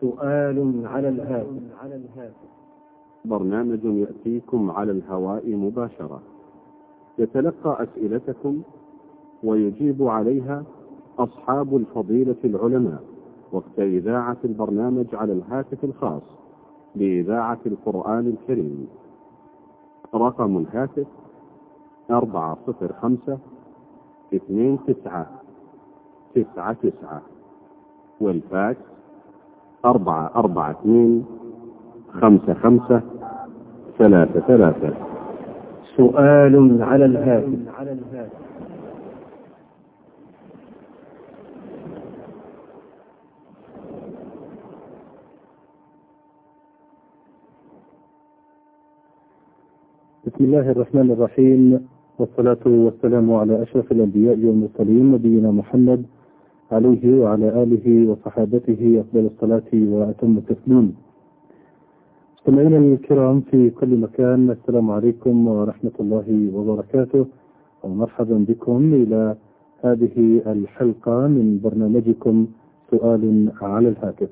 سؤال على الهاتف. برنامج يأتيكم على الهواء مباشرة، يتلقى أسئلتكم ويجيب عليها أصحاب الفضيلة العلماء، وقت إذاعة البرنامج على الهاتف الخاص بإذاعة القرآن الكريم. رقم الهاتف 405-2999، والفاكس 442-5533. سؤال على الهاتف. بسم الله الرحمن الرحيم، والصلاة والسلام على أشرف الأنبياء والمرسلين، نبينا محمد عليه وعلى آله وصحابته أفضل الصلاة وأتم التسليم. مستمعينا الكرام في كل مكان، السلام عليكم ورحمة الله وبركاته، ومرحبا بكم إلى هذه الحلقة من برنامجكم سؤال على الهاتف.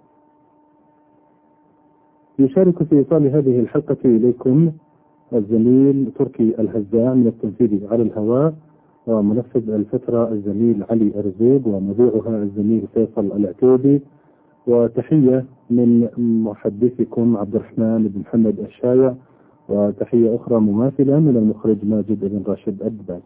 يشارك في إيصال هذه الحلقة إليكم الزميل تركي الهزاع من التنفيذ على الهواء، ومنفذ الفترة الزميل علي أرزوق، ومذيعها الزميل فيصل العتوبي. وتحية من محدثكم عبد الرحمن بن محمد الشايع، وتحية أخرى مماثلة من المخرج ماجد بن راشد الدباس،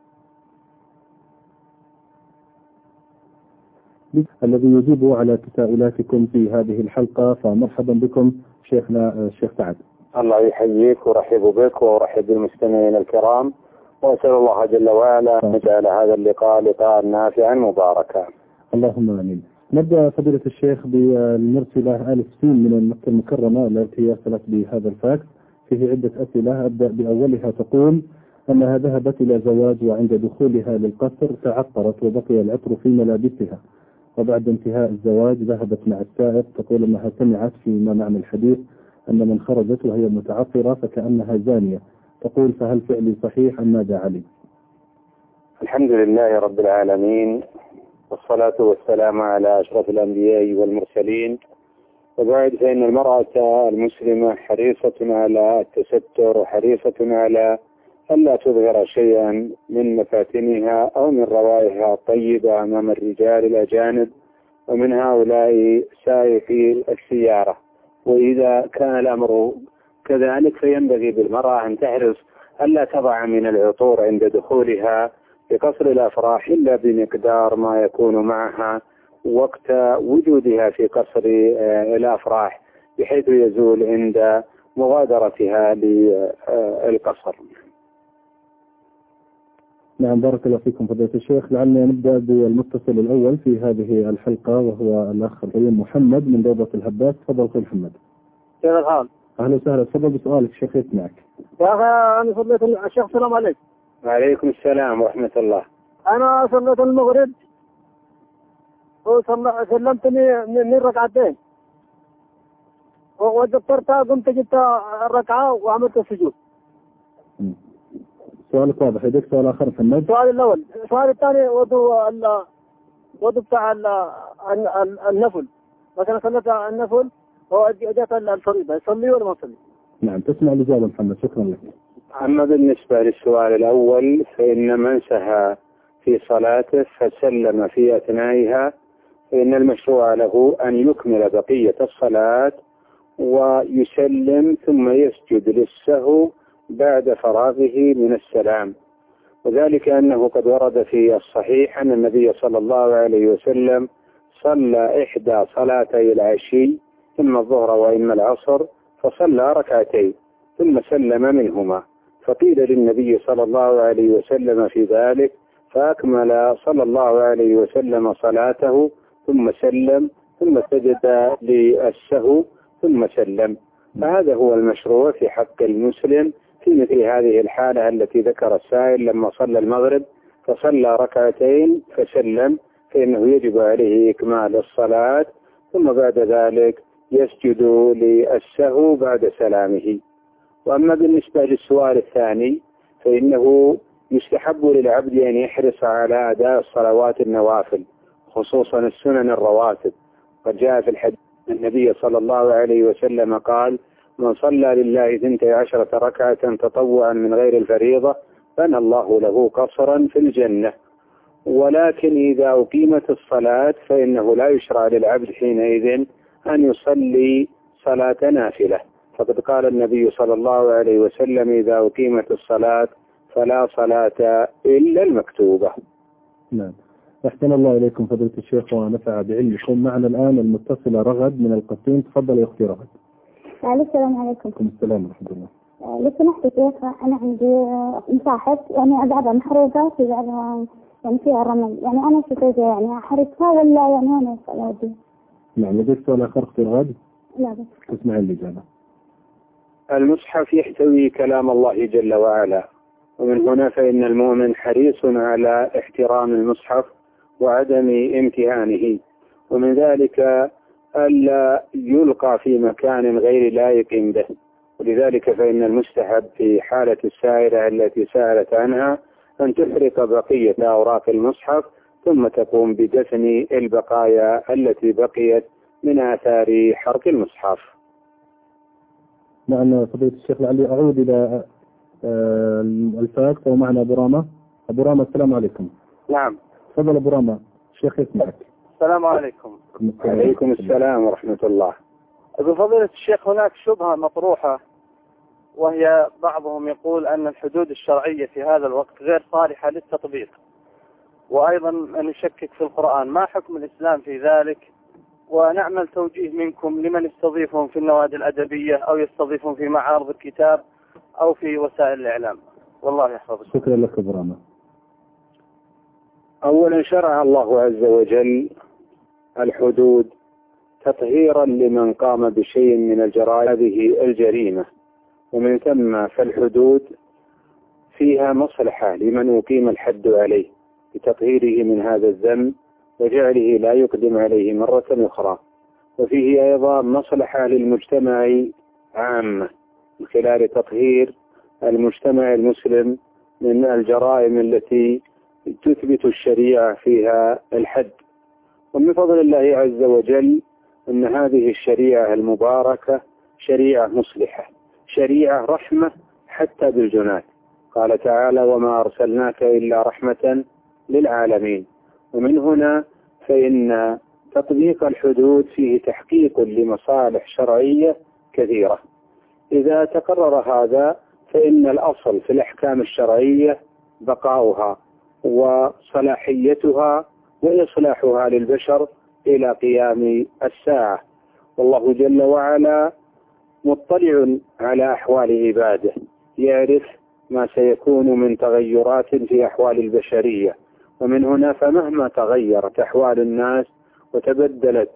الذي يجيب على تساؤلاتكم في هذه الحلقة. فمرحبا بكم شيخنا الشيخ سعد. الله يحييك ورحب بك ورحب بالمستمعين الكرام، وأسأل الله جل وعلا أن يجعل هذا اللقاء لقاء نافعا مباركا. اللهم آمين. نبدأ فضيلة الشيخ بالمرسلة آل سين من مكة المكرمة التي ارسلت بهذا الفاكس، فيه عدة أسئلة. أبدأ بأولها، تقول أنها ذهبت إلى زواج، وعند دخولها للقصر تعطرت وبقي العطر في ملابسها، وبعد انتهاء الزواج ذهبت مع السائق. تقول أنها سمعت فيما معنى الحديث أن من خرجت وهي متعطرة فكأنها زانية. تقول فهل فعلي صحيح أم ماذا علي؟ الحمد لله رب العالمين، والصلاة والسلام على أشرف الأنبياء والمرسلين، وبعد فإن المرأة المسلمة حريصة على التستر، وحريصة على ألا تظهر شيئا من مفاتنها أو من روائها الطيبة أمام الرجال الأجانب ومن هؤلاء سائقي السيارة. وإذا كان الأمر كذلك فينبغي بالمرأة أن تحرص ألا تضع من العطور عند دخولها لقصر الأفراح إلا بمقدار ما يكون معها وقت وجودها في قصر الأفراح، بحيث يزول عند مغادرتها للقصر. نعم، بارك الله فيكم فضيلة الشيخ. لعلنا نبدأ بالمتصل الأول في هذه الحلقة، وهو الأخ الكريم محمد من روضة الهباس. تفضل أخي محمد. كيف الحال؟ أهلا وسهلا، تفضل بسؤالك الشيخ يسمعك. يا أخي أنا صليت الشيخ، السلام عليكم. وعليكم السلام ورحمة الله. أنا صليت المغرب وسلمتني من ركعتين، وذكرتها قمت جبت الركعة وعملت السجود. سؤالك واضح. يدك سؤال آخر محمد؟ السؤال الأول. السؤال الثاني وضو بتاع النفل، مثلا صليت النفل وجاءت الفريضة، يصلي ولا ما يصلي؟ نعم، تسمع الإجابة محمد، شكرا لك. أما بالنسبة للسؤال الأول، فإن من سهى في صلاته فسلم في أثنائها فإن المشروع له أن يكمل بقية الصلاة ويسلم ثم يسجد للسهو بعد فراغه من السلام. وذلك أنه قد ورد في الصحيح أن النبي صلى الله عليه وسلم صلى إحدى صلاتي العشي، ثم الظهر وإما العصر، فصلى ركعتين ثم سلم منهما، فقيل للنبي صلى الله عليه وسلم في ذلك فأكمل صلى الله عليه وسلم صلاته ثم سلم ثم سجد للسهو ثم سلم. فهذا هو المشروع في حق المسلم في مثل هذه الحالة التي ذكر السائل، لما صلى المغرب فصلى ركعتين فسلم، فإنه يجب عليه إكمال الصلاة ثم بعد ذلك يسجد للسهو بعد سلامه. وأما بالنسبة للسؤال الثاني، فإنه يستحب للعبد أن يحرص على أداء الصلوات النوافل، خصوصا السنن الرواتب. قد جاء في الحديث النبي صلى الله عليه وسلم قال: من صلى لله 12 ركعة تطوعا من غير الفريضة بنى الله له قصرا في الجنة. ولكن إذا أقيمت الصلاة فإنه لا يشرع للعبد حينئذ أن يصلي صلاة نافلة، فقد قال النبي صلى الله عليه وسلم: إذا أقيمت الصلاة فلا صلاة إلا المكتوبة. نعم. أحسن الله إليكم فضيلة الشيخ ونفع بعلمكم. معنا الآن المتصلة رغد من القصيم. تفضل يا أختي رغد. السلام عليكم. وعليكم السلام ورحمة الله. لو سمحت شيخ، أنا عندي مصاحف يعني بعضها محروقة في بعضها يعني فيها رمل، يعني أنا شو يعني أحرقها ولا يعني أنا أودي؟ نعم. لديك سؤال آخر أختي رغد؟ لا بس. اسمعي الإجابة. المصحف يحتوي كلام الله جل وعلا، ومن هنا فإن المؤمن حريص على احترام المصحف وعدم امتهانه، ومن ذلك ألا يلقى في مكان غير لائق به. ولذلك فإن المستحب في حالة السائلة التي سألت عنها أن تحرق بقية أوراق المصحف ثم تقوم بدفن البقايا التي بقيت من آثار حرق المصحف. نعم فضيلة الشيخ، لعلي أعود إلى الفاكس ومعنا أبو رامة. أبو رامة السلام عليكم. نعم. تفضل أبو رامة، الشيخ يسمعك. السلام عليكم. عليكم السلام ورحمة الله. بفضيلة الشيخ، هناك شبهة مطروحة، وهي بعضهم يقول أن الحدود الشرعية في هذا الوقت غير صالحة للتطبيق، وأيضا أن يشكك في القرآن. ما حكم الإسلام في ذلك؟ ونعمل توجيه منكم لمن يستضيفهم في النوادي الأدبية أو يستضيفهم في معارض الكتاب أو في وسائل الإعلام. والله يحفظك. شكرا لك أبو رامة. أولا شرع الله عز وجل الحدود تطهيرا لمن قام بشيء من الجرائم هذه الجريمة، ومن ثم فالحدود فيها مصلحة لمن أقيم الحد عليه بتطهيره من هذا الذنب وجعله لا يقدم عليه مرة أخرى، وفيه أيضا مصلحة للمجتمع عامة من خلال تطهير المجتمع المسلم من الجرائم التي تثبت الشريعة فيها الحد. ومن فضل الله عز وجل أن هذه الشريعة المباركة شريعة مصلحة، شريعة رحمة حتى بالجنات. قال تعالى: وما أرسلناك إلا رحمة للعالمين. ومن هنا فإن تطبيق الحدود فيه تحقيق لمصالح شرعية كثيرة. إذا تقرر هذا فإن الأصل في الأحكام الشرعية بقاؤها وصلاحيتها وإصلاحها للبشر إلى قيام الساعة. والله جل وعلا مطلع على أحوال عباده، يعرف ما سيكون من تغيرات في أحوال البشرية، ومن هنا فمهما تغيرت أحوال الناس وتبدلت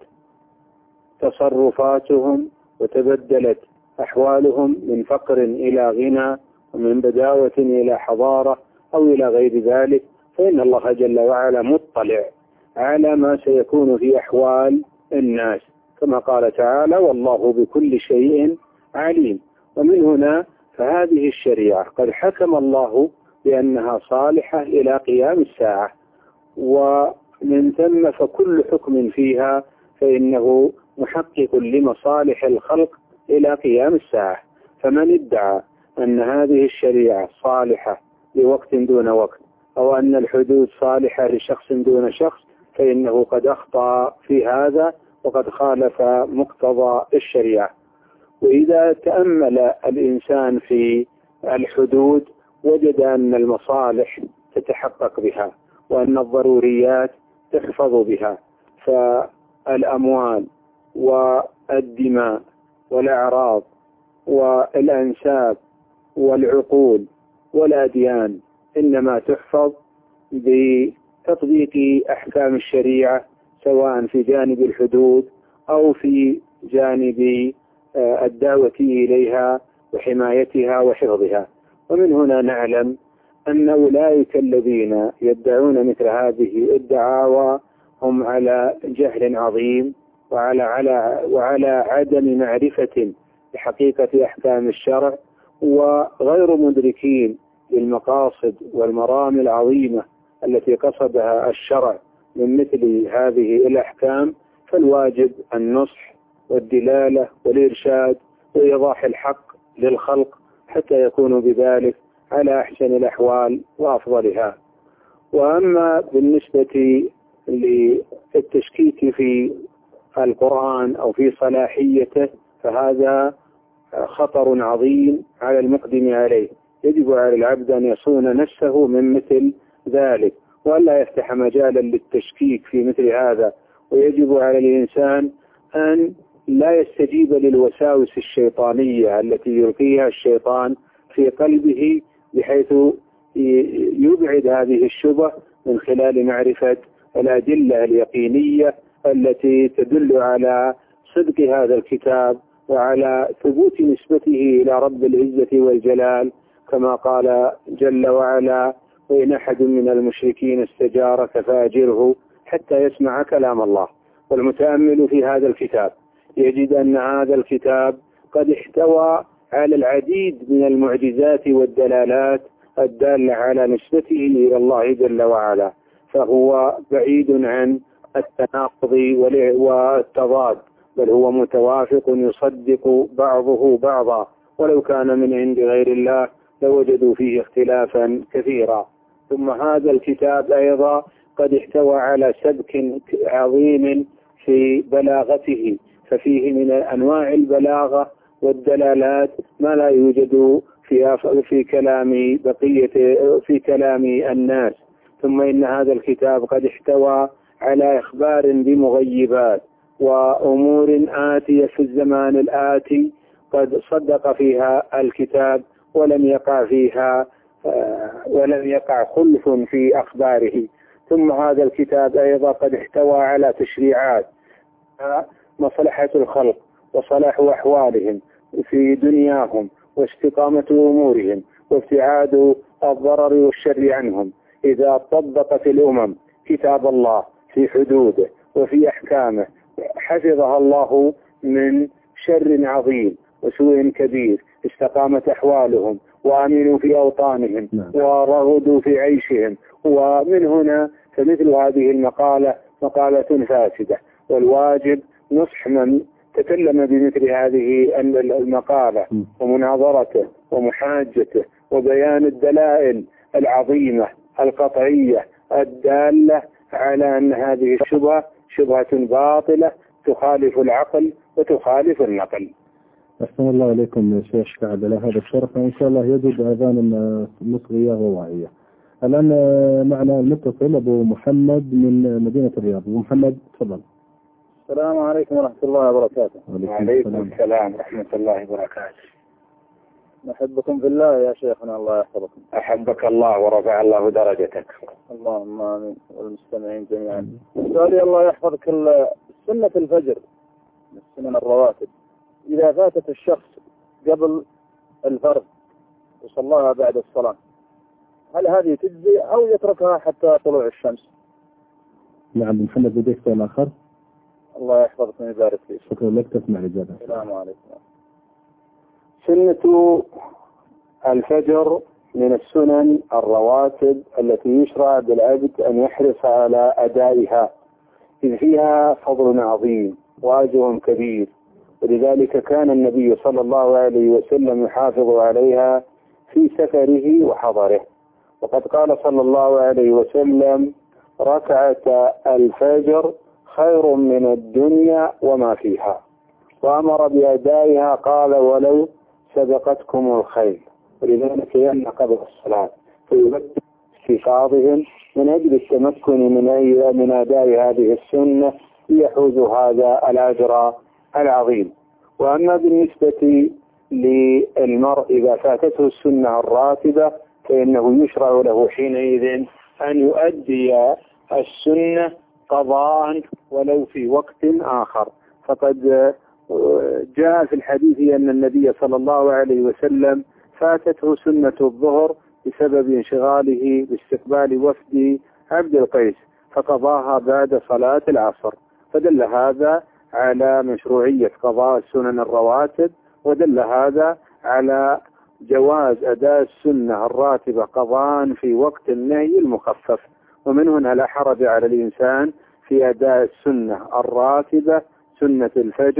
تصرفاتهم وتبدلت أحوالهم من فقر إلى غنى ومن بداوة إلى حضارة أو إلى غير ذلك، فإن الله جل وعلا مطلع على ما سيكون في أحوال الناس، كما قال تعالى: والله بكل شيء عليم. ومن هنا فهذه الشريعة قد حكم الله بأنها صالحة إلى قيام الساعة، ومن ثم فكل حكم فيها فإنه محقق لمصالح الخلق إلى قيام الساعة. فمن ادعى أن هذه الشريعة صالحة لوقت دون وقت أو أن الحدود صالحة لشخص دون شخص فإنه قد أخطأ في هذا وقد خالف مقتضى الشريعة. وإذا تأمل الإنسان في الحدود وجد أن المصالح تتحقق بها وأن الضروريات تحفظ بها، فالأموال والدماء والأعراض والأنساب والعقول والأديان إنما تحفظ بتطبيق أحكام الشريعة، سواء في جانب الحدود أو في جانب الدعوة إليها وحمايتها وحفظها. ومن هنا نعلم أن أولئك الذين يدعون مثل هذه الدعاوى هم على جهل عظيم وعلى عدم معرفة بحقيقة أحكام الشرع، وغير مدركين للمقاصد والمرام العظيمة التي قصدها الشرع من مثل هذه الأحكام. فالواجب النصح والدلالة والإرشاد وإيضاح الحق للخلق حتى يكونوا بذلك على أحسن الأحوال وأفضلها. وأما بالنسبة للتشكيك في القرآن أو في صلاحيته فهذا خطر عظيم على المقدم عليه. يجب على العبد أن يصون نفسه من مثل ذلك ولا يفتح مجالا للتشكيك في مثل هذا. ويجب على الإنسان أن لا يستجيب للوساوس الشيطانية التي يلقيها الشيطان في قلبه بحيث يبعد هذه الشبه من خلال معرفة الأدلة اليقينية التي تدل على صدق هذا الكتاب وعلى ثبوت نسبته إلى رب العزة والجلال، كما قال جل وعلا: وإن أحد من المشركين استجارك فأجره حتى يسمع كلام الله. والمتأمل في هذا الكتاب يجد أن هذا الكتاب قد احتوى على العديد من المعجزات والدلالات الدالة على نسبته إلى الله جل وعلا، فهو بعيد عن التناقض والتضاد، بل هو متوافق يصدق بعضه بعضا، ولو كان من عند غير الله لوجدوا فيه اختلافا كثيرا. ثم هذا الكتاب أيضا قد احتوى على سبك عظيم في بلاغته، ففيه من أنواع البلاغة والدلالات ما لا يوجد في كلام الناس. ثم إن هذا الكتاب قد احتوى على إخبار بمغيبات وأمور آتية في الزمان الآتي قد صدق فيها الكتاب ولم يقع خلف في أخباره. ثم هذا الكتاب أيضا قد احتوى على تشريعات مصلحة الخلق وصلاح أحوالهم في دنياهم واستقامة أمورهم وابتعاد الضرر والشر عنهم. إذا طبقت الأمم كتاب الله في حدوده وفي أحكامه حفظها الله من شر عظيم وسوء كبير، استقامت أحوالهم وأمنوا في أوطانهم ورغدوا في عيشهم. ومن هنا فمثل هذه المقالة مقالة فاسدة، والواجب نصح من تكلم بمثل هذه المقالة ومناظرته ومحاجته وبيان الدلائل العظيمة القطعية الدالة على أن هذه الشبهة شبهة باطلة تخالف العقل وتخالف النقل. أحسن الله عليكم يا شيخ بعد هذا الشرح، وإن شاء الله يجد أذان مصغية وواعية. الآن معنا المتصل أبو محمد من مدينة الرياض. أبو محمد تفضل. السلام عليكم ورحمة الله وبركاته. وعليكم السلام ورحمة الله وبركاته. نحبكم في الله يا شيخنا، الله يحفظكم. أحبك الله ورفع الله درجتك. اللهم آمين، والمستمعين جميعا. سؤالي الله يحفظك، سنة الفجر من السنن الرواتب إذا فاتت الشخص قبل الفرض وصلاها بعد الصلاة، هل هذه تجزي أو يتركها حتى طلوع الشمس؟ نعم. محمد لديك سؤال آخر؟ الله يحفظكم ويبارك فيك. شكرا لك، تسمع الإجابة. السلام عليكم. سنة الفجر من السنن الرواتب التي يشرع بالعبد أن يحرص على أدائها، إذ فيها فضل عظيم وأجر كبير، ولذلك كان النبي صلى الله عليه وسلم يحافظ عليها في سفره وحضره. وقد قال صلى الله عليه وسلم: ركعة الفجر خير من الدنيا وما فيها. وأمر بأدائها قال: ولو سبقتكم الخيل. ولذلك يمنع قبل الصلاة فيبدأ استيقاظهم من أجل التمكن من أداء هذه السنة ليحوز هذا الأجر العظيم. وأما بالنسبة للمرء إذا فاتته السنة الراتبة فإنه يشرع له حينئذ أن يؤدي السنة قضاء ولو في وقت آخر. فقد جاء في الحديث أن النبي صلى الله عليه وسلم فاتته سنة الظهر بسبب انشغاله باستقبال وفد عبد القيس فقضاها بعد صلاة العصر، فدل هذا على مشروعية قضاء السنن الرواتب، ودل هذا على جواز أداء السنة الراتبة قضاء في وقت النهي المخفف. ومن هنا لا حرج على الإنسان في أداء السنة الراتبة سنة الفجر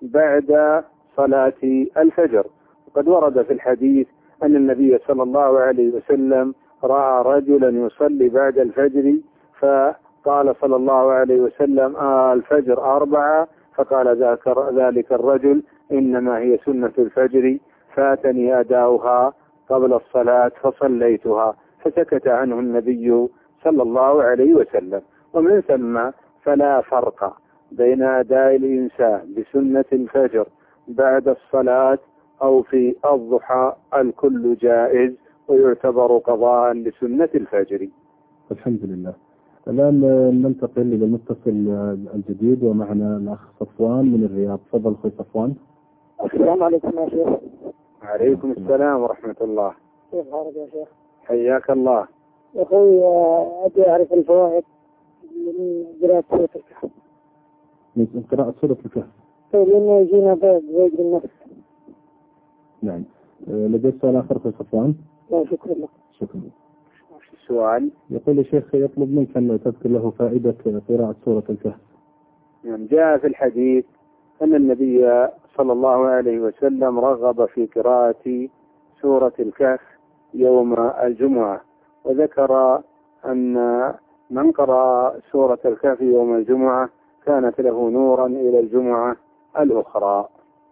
بعد صلاة الفجر. وقد ورد في الحديث أن النبي صلى الله عليه وسلم رأى رجلا يصلي بعد الفجر، فقال صلى الله عليه وسلم الفجر 4، فقال ذلك الرجل إنما هي سنة الفجر فاتني أداؤها قبل الصلاة فصليتها، فسكت عنه النبي صلى الله عليه وسلم. ومن ثم فلا فرق بين أداء الإنسان بسنة الفجر بعد الصلاة أو في الضحى، الكل جائز ويعتبر قضاء لسنة الفجر. الحمد لله. الآن ننتقل إلى المتصل الجديد ومعنا الأخ صفوان من الرياض. تفضل أخوي صفوان. السلام عليكم يا شيخ. وعليكم السلام ورحمة الله. كيف حالك يا شيخ؟ حياك الله. يا أخوي أبي أعرف الفوائد من قراءة سورة الكهف. من قراءة سورة الكهف. طيب لأنه يجينا بيج النفس. نعم. لديك سؤال آخر أخوي صفوان؟ لا شكرا لك. شكرا. السؤال يقول الشيخ يطلب منك أن تذكر له فائدة قراءة سورة الكهف. يعني جاء في الحديث أن النبي صلى الله عليه وسلم رغب في قراءة سورة الكهف يوم الجمعة، وذكر أن من قرأ سورة الكهف يوم الجمعة كانت له نورا إلى الجمعة الأخرى.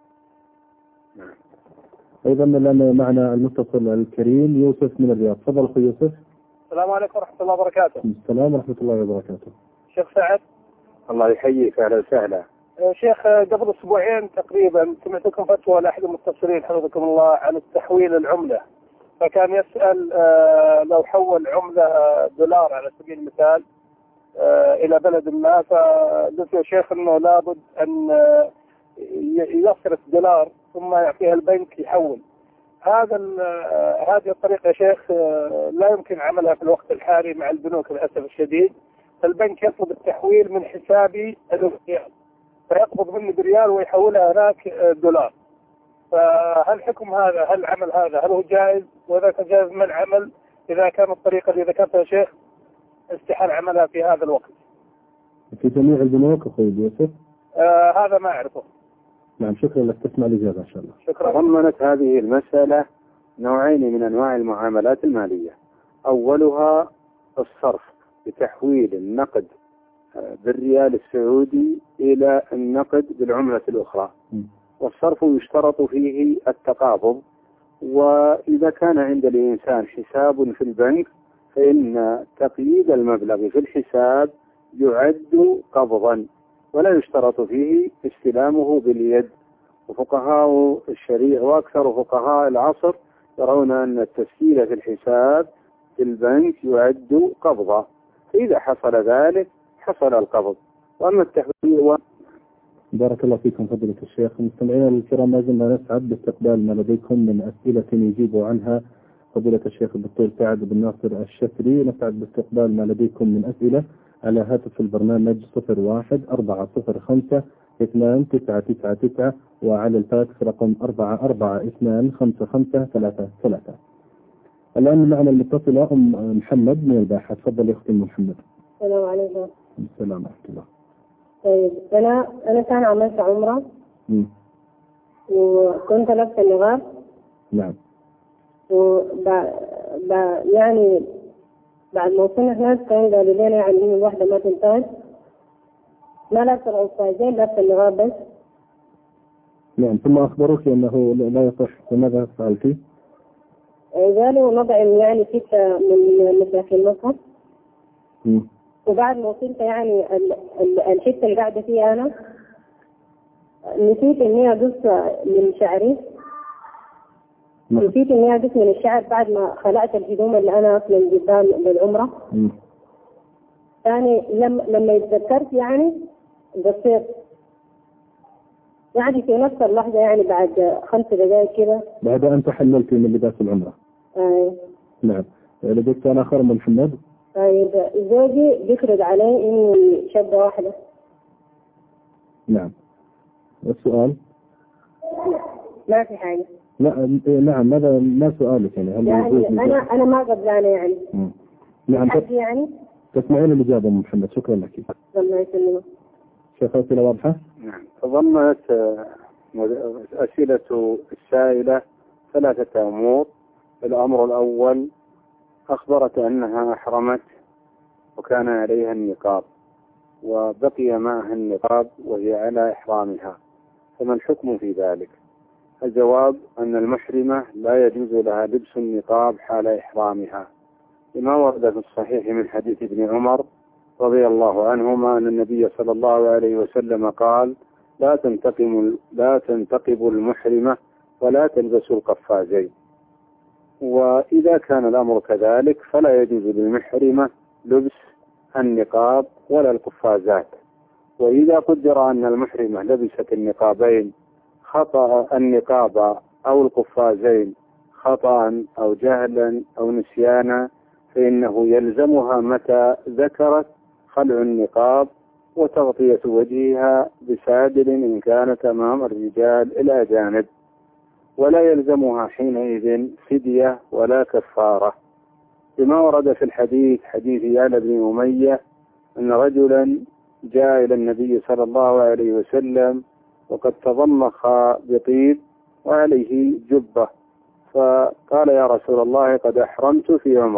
أيضا الآن معنا المتصل الكريم يوسف من الرياض. تفضل أخوي يوسف. السلام عليكم ورحمة الله وبركاته. السلام ورحمة الله وبركاته. شيخ سعد. الله يحييك، أهلا وسهلا. شيخ قبل أسبوعين تقريبا سمعتكم فتوى لأحد المستفسرين حفظكم الله عن التحويل العملة، فكان يسأل لو حول عملة دولار على سبيل المثال إلى بلد ما، فقلت يا شيخ أنه لابد أن يصرف دولار ثم يعطيها البنك يحول. هذه الطريقة يا شيخ لا يمكن عملها في الوقت الحالي مع البنوك للأسف الشديد. البنك يطلب التحويل من حسابي الريال، فيقبض مني بريال ويحولها هناك دولار. فهل حكم هذا، هل العمل هذا هل هو جائز؟ وإذا كان جائز ما العمل إذا كان الطريقة اللي ذكرتها يا شيخ استحال عملها في هذا الوقت؟ في جميع البنوك أخوي يوسف؟ هذا ما أعرفه. نعم شكرا لك، تسمع الإجابة إن شاء الله. شكرا. ضمنت هذه المسألة نوعين من أنواع المعاملات المالية. أولها الصرف بتحويل النقد بالريال السعودي إلى النقد بالعملة الأخرى، والصرف يشترط فيه التقابض. وإذا كان عند الإنسان حساب في البنك فإن تقييد المبلغ في الحساب يعد قبضا ولا يشترط فيه استلامه باليد. وفقهاء الشريعة وأكثر فقهاء العصر يرون أن التسجيل في الحساب في البنك يعد قبضا، فإذا حصل ذلك حصل القبض. وأما التحويل بارك الله فيكم فضيلة الشيخ. مستمعينا الكرام، ما زلنا نسعد باستقبال ما لديكم من أسئلة يجيب عنها فضيلة الشيخ الدكتور سعد بن ناصر الشفري. نسعد باستقبال ما لديكم من أسئلة على هاتف البرنامج 01-400-2999 وعلى الفاكس رقم 44255533. الآن معنا المتصلة أم محمد من الباحة. تفضل يا أختي محمد. السلام عليكم. السلام ورحمة الله. طيب أنا كان عملت عمرة وكنت لابسة النقاب. نعم. يعني بعد ما وصلنا هناك كان قالوا لنا يعني إن الواحدة ما تنتهج، ما لابسة القفازين، لابسة النقاب بس. نعم. ثم أخبروك أنه لا يصح، فماذا فعلتي؟ قالوا نضع يعني ستة من مساحة المصحف. وبعد ما وصلت يعني الحتة اللي قاعدة فيها أنا نسيت إني أقص من شعري. نسيت إني أقص من الشعر بعد ما خلعت الهدوم اللي أنا أصلا قدام للعمرة. يعني لما يتذكرت يعني قصيت يعني في نفس اللحظة، يعني بعد 5 دقائق كده بعد أن تحللتي من لباس العمرة. نعم. لديك سؤال آخر من محمد؟ طيب زوجي بيفرض علي إني شابة واحدة. نعم. السؤال؟ ما في حاجة. لا نعم. ماذا ما سؤالك يعني؟ هل يعني أنا ما قبلانة يعني. نعم. يعني تسمعين الإجابة من محمد. شكرا لك. الله يسلمك. شيخ أسئلة واضحة؟ نعم. تضمنت أسئلة السائلة ثلاثة أمور. الأمر الأول أخبرت أنها أحرمت وكان عليها النقاب وبقي معها النقاب وهي على إحرامها، فما الحكم في ذلك؟ الجواب أن المحرمة لا يجوز لها لبس النقاب حال إحرامها، لما ورد في الصحيح من حديث ابن عمر رضي الله عنهما أن النبي صلى الله عليه وسلم قال: لا تنتقب المحرمة ولا تلبس القفازين. وإذا كان الأمر كذلك فلا يجوز للمحرمة لبس النقاب ولا القفازات. وإذا قدر أن المحرمة لبست النقابين خطأ، النقاب أو القفازين خطأ أو جهلا أو نسيانا، فإنه يلزمها متى ذكرت خلع النقاب وتغطية وجهها بسادر إن كانت أمام الرجال الأجانب، ولا يلزمها حينئذ فدية ولا كفارة، لما ورد في الحديث حديث يعلى بن أمية أن رجلا جاء إلى النبي صلى الله عليه وسلم وقد تضمخ بطيب وعليه جبة، فقال: يا رسول الله قد أحرمت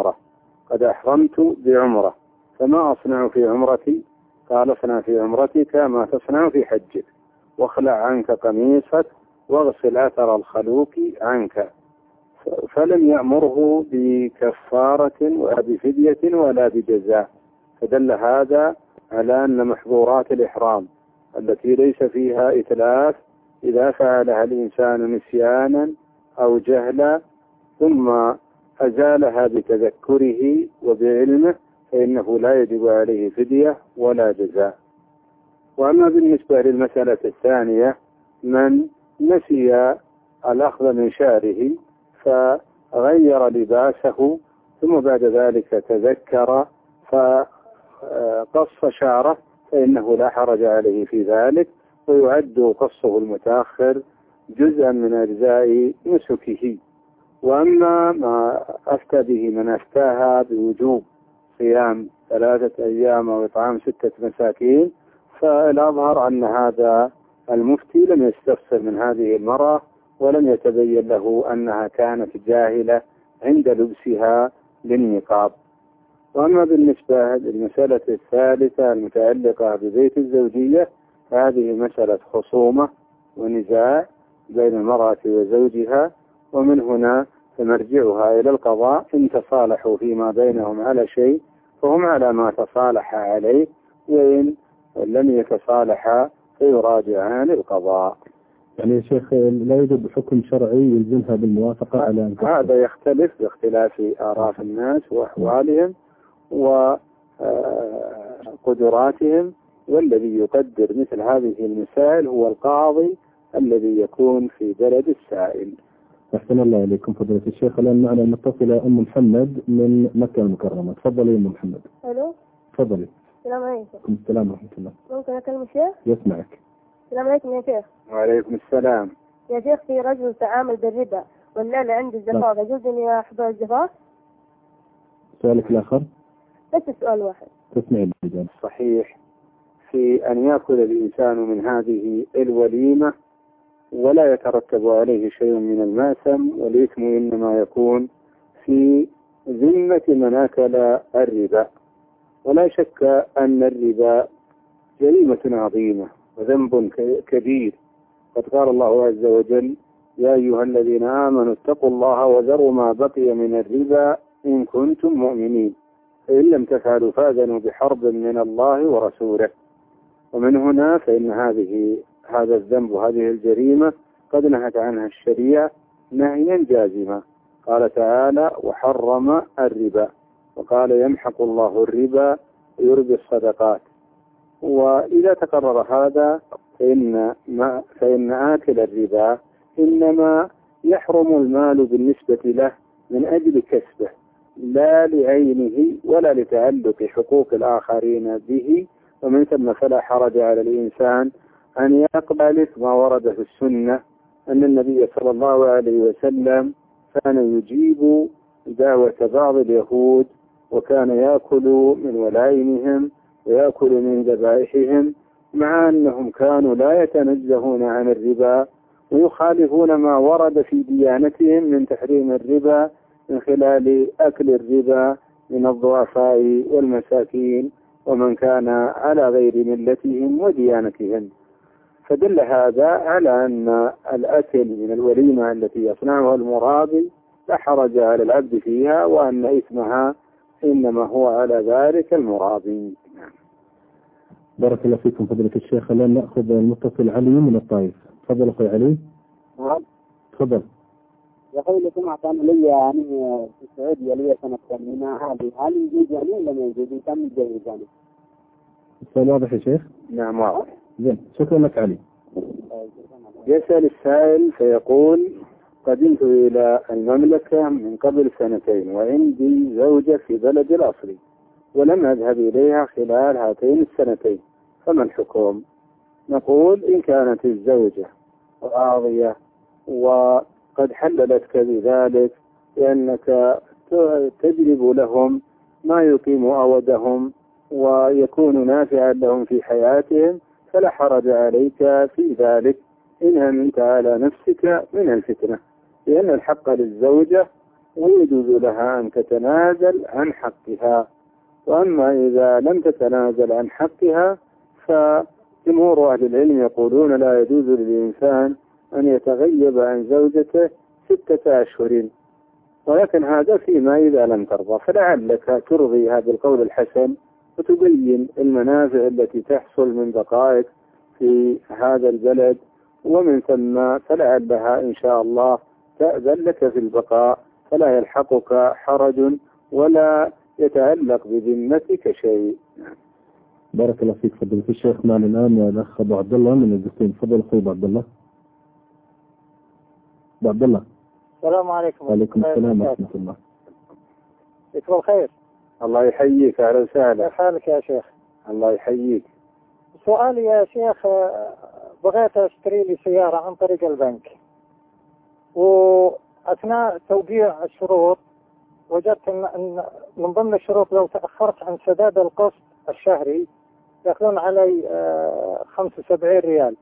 بعمرة، فما أصنع في عمرتي؟ قال: اصنع في عمرتك ما تصنع في حجك، واخلع عنك قميصك واغسل أثر الخلوق عنك. فلم يأمره بكفارة ولا بفدية ولا بجزاء، فدل هذا على أن محظورات الإحرام التي ليس فيها إتلاف إذا فعلها الإنسان نسيانا أو جهلا ثم أزالها بتذكره وبعلمه فإنه لا يجب عليه فدية ولا جزاء. وأما بالنسبة للمسألة الثانية، من نسي الأخذ من شعره فغير لباسه ثم بعد ذلك تذكر فقص شعره فإنه لا حرج عليه في ذلك، ويعد قصه المتأخر جزءا من أجزاء نسكه. وأما ما أفتى به من أفتاها بوجوب صيام 3 أيام أو إطعام 6 مساكين، فالأظهر أن هذا المفتي لم يستفسر من هذه المرأة ولم يتبين له أنها كانت جاهلة عند لبسها للنقاب. وأما بالنسبة للمسألة الثالثة المتعلقة ببيت الزوجية، هذه مسألة خصومة ونزاع بين المرأة وزوجها، ومن هنا فمرجعها إلى القضاء. إن تصالحوا فيما بينهم على شيء فهم على ما تصالح عليه، وإن لم يتصالحا فيراجعان القضاء. يعني يا شيخ لا يوجد حكم شرعي يلزمها بالموافقة على أن هذا يختلف باختلاف آراء الناس وأحوالهم وقدراتهم، والذي يقدر مثل هذه المسائل هو القاضي الذي يكون في بلد السائل. أحسن الله إليكم فضيلة الشيخ. الآن معنا متصلة أم محمد من مكة المكرمة. تفضلي أم محمد. ألو. تفضلي. السلام عليكم. السلام ورحمة الله. ممكن أكلم الشيخ؟ يسمعك. السلام عليكم يا شيخ. وعليكم السلام. يا شيخ، في رجل تعامل بالربا والنال عند الزفاف، يجوز أن يحضر الزفاف؟ سؤالك الآخر؟ بس سؤال واحد. تسمعي الإجابة. صحيح في أن يأكل الإنسان من هذه الوليمة ولا يترتب عليه شيء من المأثم، والإثم إنما يكون في ذمة من أكل الربا. ولا شك أن الربا جريمة عظيمة وذنب كبير، قد قال الله عز وجل: يا أيها الذين آمنوا اتقوا الله وذروا ما بقي من الربا إن كنتم مؤمنين، فإن لم تفعلوا فأذنوا بحرب من الله ورسوله. ومن هنا فإن هذا الذنب وهذه الجريمة قد نهت عنها الشريعة نهيا جازما. قال تعالى: وحرم الربا، وقال: يمحق الله الربا ويربي الصدقات. وإذا تقرر هذا فإن آكل الربا إنما يحرم المال بالنسبة له من أجل كسبه، لا لعينه ولا لتعلق حقوق الآخرين به. ومن ثم فلا حرج على الإنسان أن يقبل ما ورد في السنة أن النبي صلى الله عليه وسلم كان يجيب دعوة بعض اليهود، وكان يأكل من ولائمهم ويأكل من ذبائحهم، مع أنهم كانوا لا يتنزهون عن الربا ويخالفون ما ورد في ديانتهم من تحريم الربا من خلال أكل الربا من الضعفاء والمساكين ومن كان على غير ملتهم وديانتهم. فدل هذا على أن الأكل من الوليمة التي يصنعها المرابي لا حرج على العبد فيها، وأن إثمها إنما هو على ذلك المرابي. بارك الله فيكم فضيلة الشيخ. الآن نأخذ المتصل علي من الطائف. تفضل أخوي علي. تفضل. يقول لكم أعطانا لي يعني في السعودية لي سنة من هذه، هل يجوز يعني ولا ما يجوز؟ كم يتجوز يعني؟ السؤال واضح يا شيخ؟ نعم واضح. زين، شكرا لك علي. يسأل السائل فيقول: قدمت إلى المملكة من قبل 2 وعندي زوجة في بلد الأصلي ولم أذهب إليها خلال هاتين 2، فما الحكم؟ نقول: إن كانت الزوجة راضية وقد حللتك بذلك لأنك تجلب لهم ما يقيم أودهم ويكون نافعا لهم في حياتهم، فلا حرج عليك في ذلك إن أمنت على نفسك من الفتنة، لأن الحق للزوجة ويجوز لها أن تتنازل عن حقها. وأما إذا لم تتنازل عن حقها فجمهور أهل العلم يقولون لا يجوز للإنسان أن يتغيب عن زوجته 6 أشهر، ولكن هذا فيما إذا لم ترضى، فلعلك ترضي هذا القول الحسن وتبين المنافع التي تحصل من بقائك في هذا البلد، ومن ثم فلعلها إن شاء الله تأذن لك في البقاء، فلا يلحقك حرج ولا يتعلق بذمتك شيء. بارك الله فيك فضيلة الشيخ. معنا الآن الأخ أبو عبد الله من الجسيم. تفضل أخوي أبو عبد الله. أبو عبد الله. السلام عليكم. وعليكم السلام ورحمة الله. مساء الخير. الله يحييك. أهلا وسهلا. كيف حالك يا شيخ؟ الله يحييك. سؤالي يا شيخ، بغيت أشتري لي سيارة عن طريق البنك، وأثناء توقيع الشروط وجدت أن من ضمن الشروط لو تأخرت عن سداد القسط الشهري يأخذون علي 75 ريال.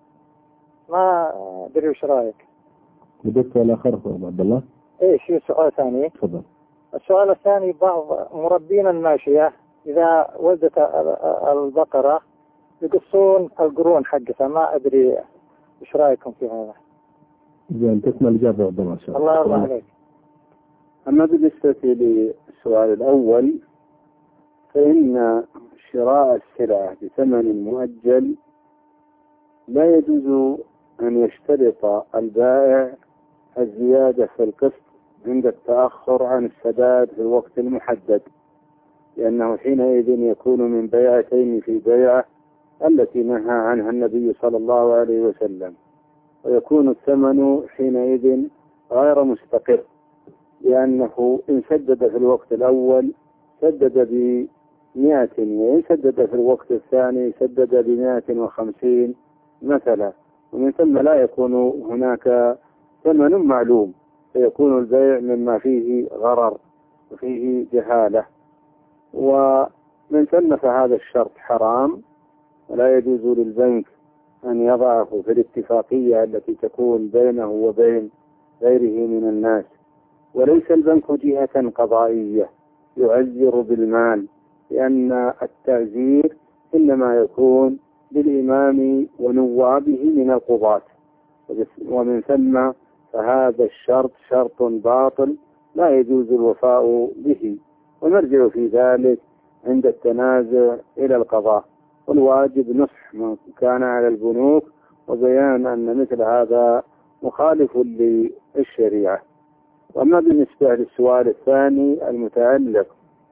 ما أدري وش رأيك؟ بدك سؤال آخر أبو عبد الله؟ إيه، شيء سؤال ثاني. تفضل. السؤال الثاني: بعض مربين الماشية إذا ولدت البقرة يقصون القرون حقتها، ما أدري إيش رأيكم في هذا؟ زين، تسمع الإجابة يا عبد الله إن شاء الله. الله عليك. أما بالنسبة للسؤال الأول، فإن شراء السلعة بثمن مؤجل لا يجوز أن يشترط البائع الزيادة في القسط عند التأخر عن السداد في الوقت المحدد، لأنه حينئذ يكون من بيعتين في بيعة التي نهى عنها النبي صلى الله عليه وسلم، ويكون الثمن حينئذ غير مستقر، لأنه إن سدد في الوقت الأول سدد ب100، وإن سدد في الوقت الثاني سدد ب150 مثلا، ومن ثم لا يكون هناك ثمن معلوم، فيكون البيع مما فيه غرر وفيه جهالة، ومن ثم فهذا الشرط حرام، ولا يجوز للبنك أن يضعه في الاتفاقية التي تكون بينه وبين غيره من الناس. وليس البنك جهة قضائية يعزر بالمال، لأن التعزير إنما يكون للإمام ونوابه من القضاة، ومن ثم فهذا الشرط شرط باطل لا يجوز الوفاء به، ونرجع في ذلك عند التنازع إلى القضاء، والواجب نصح من كان على البنوك وبيان أن مثل هذا مخالف للشريعة. وأما بالنسبة للسؤال الثاني المتعلق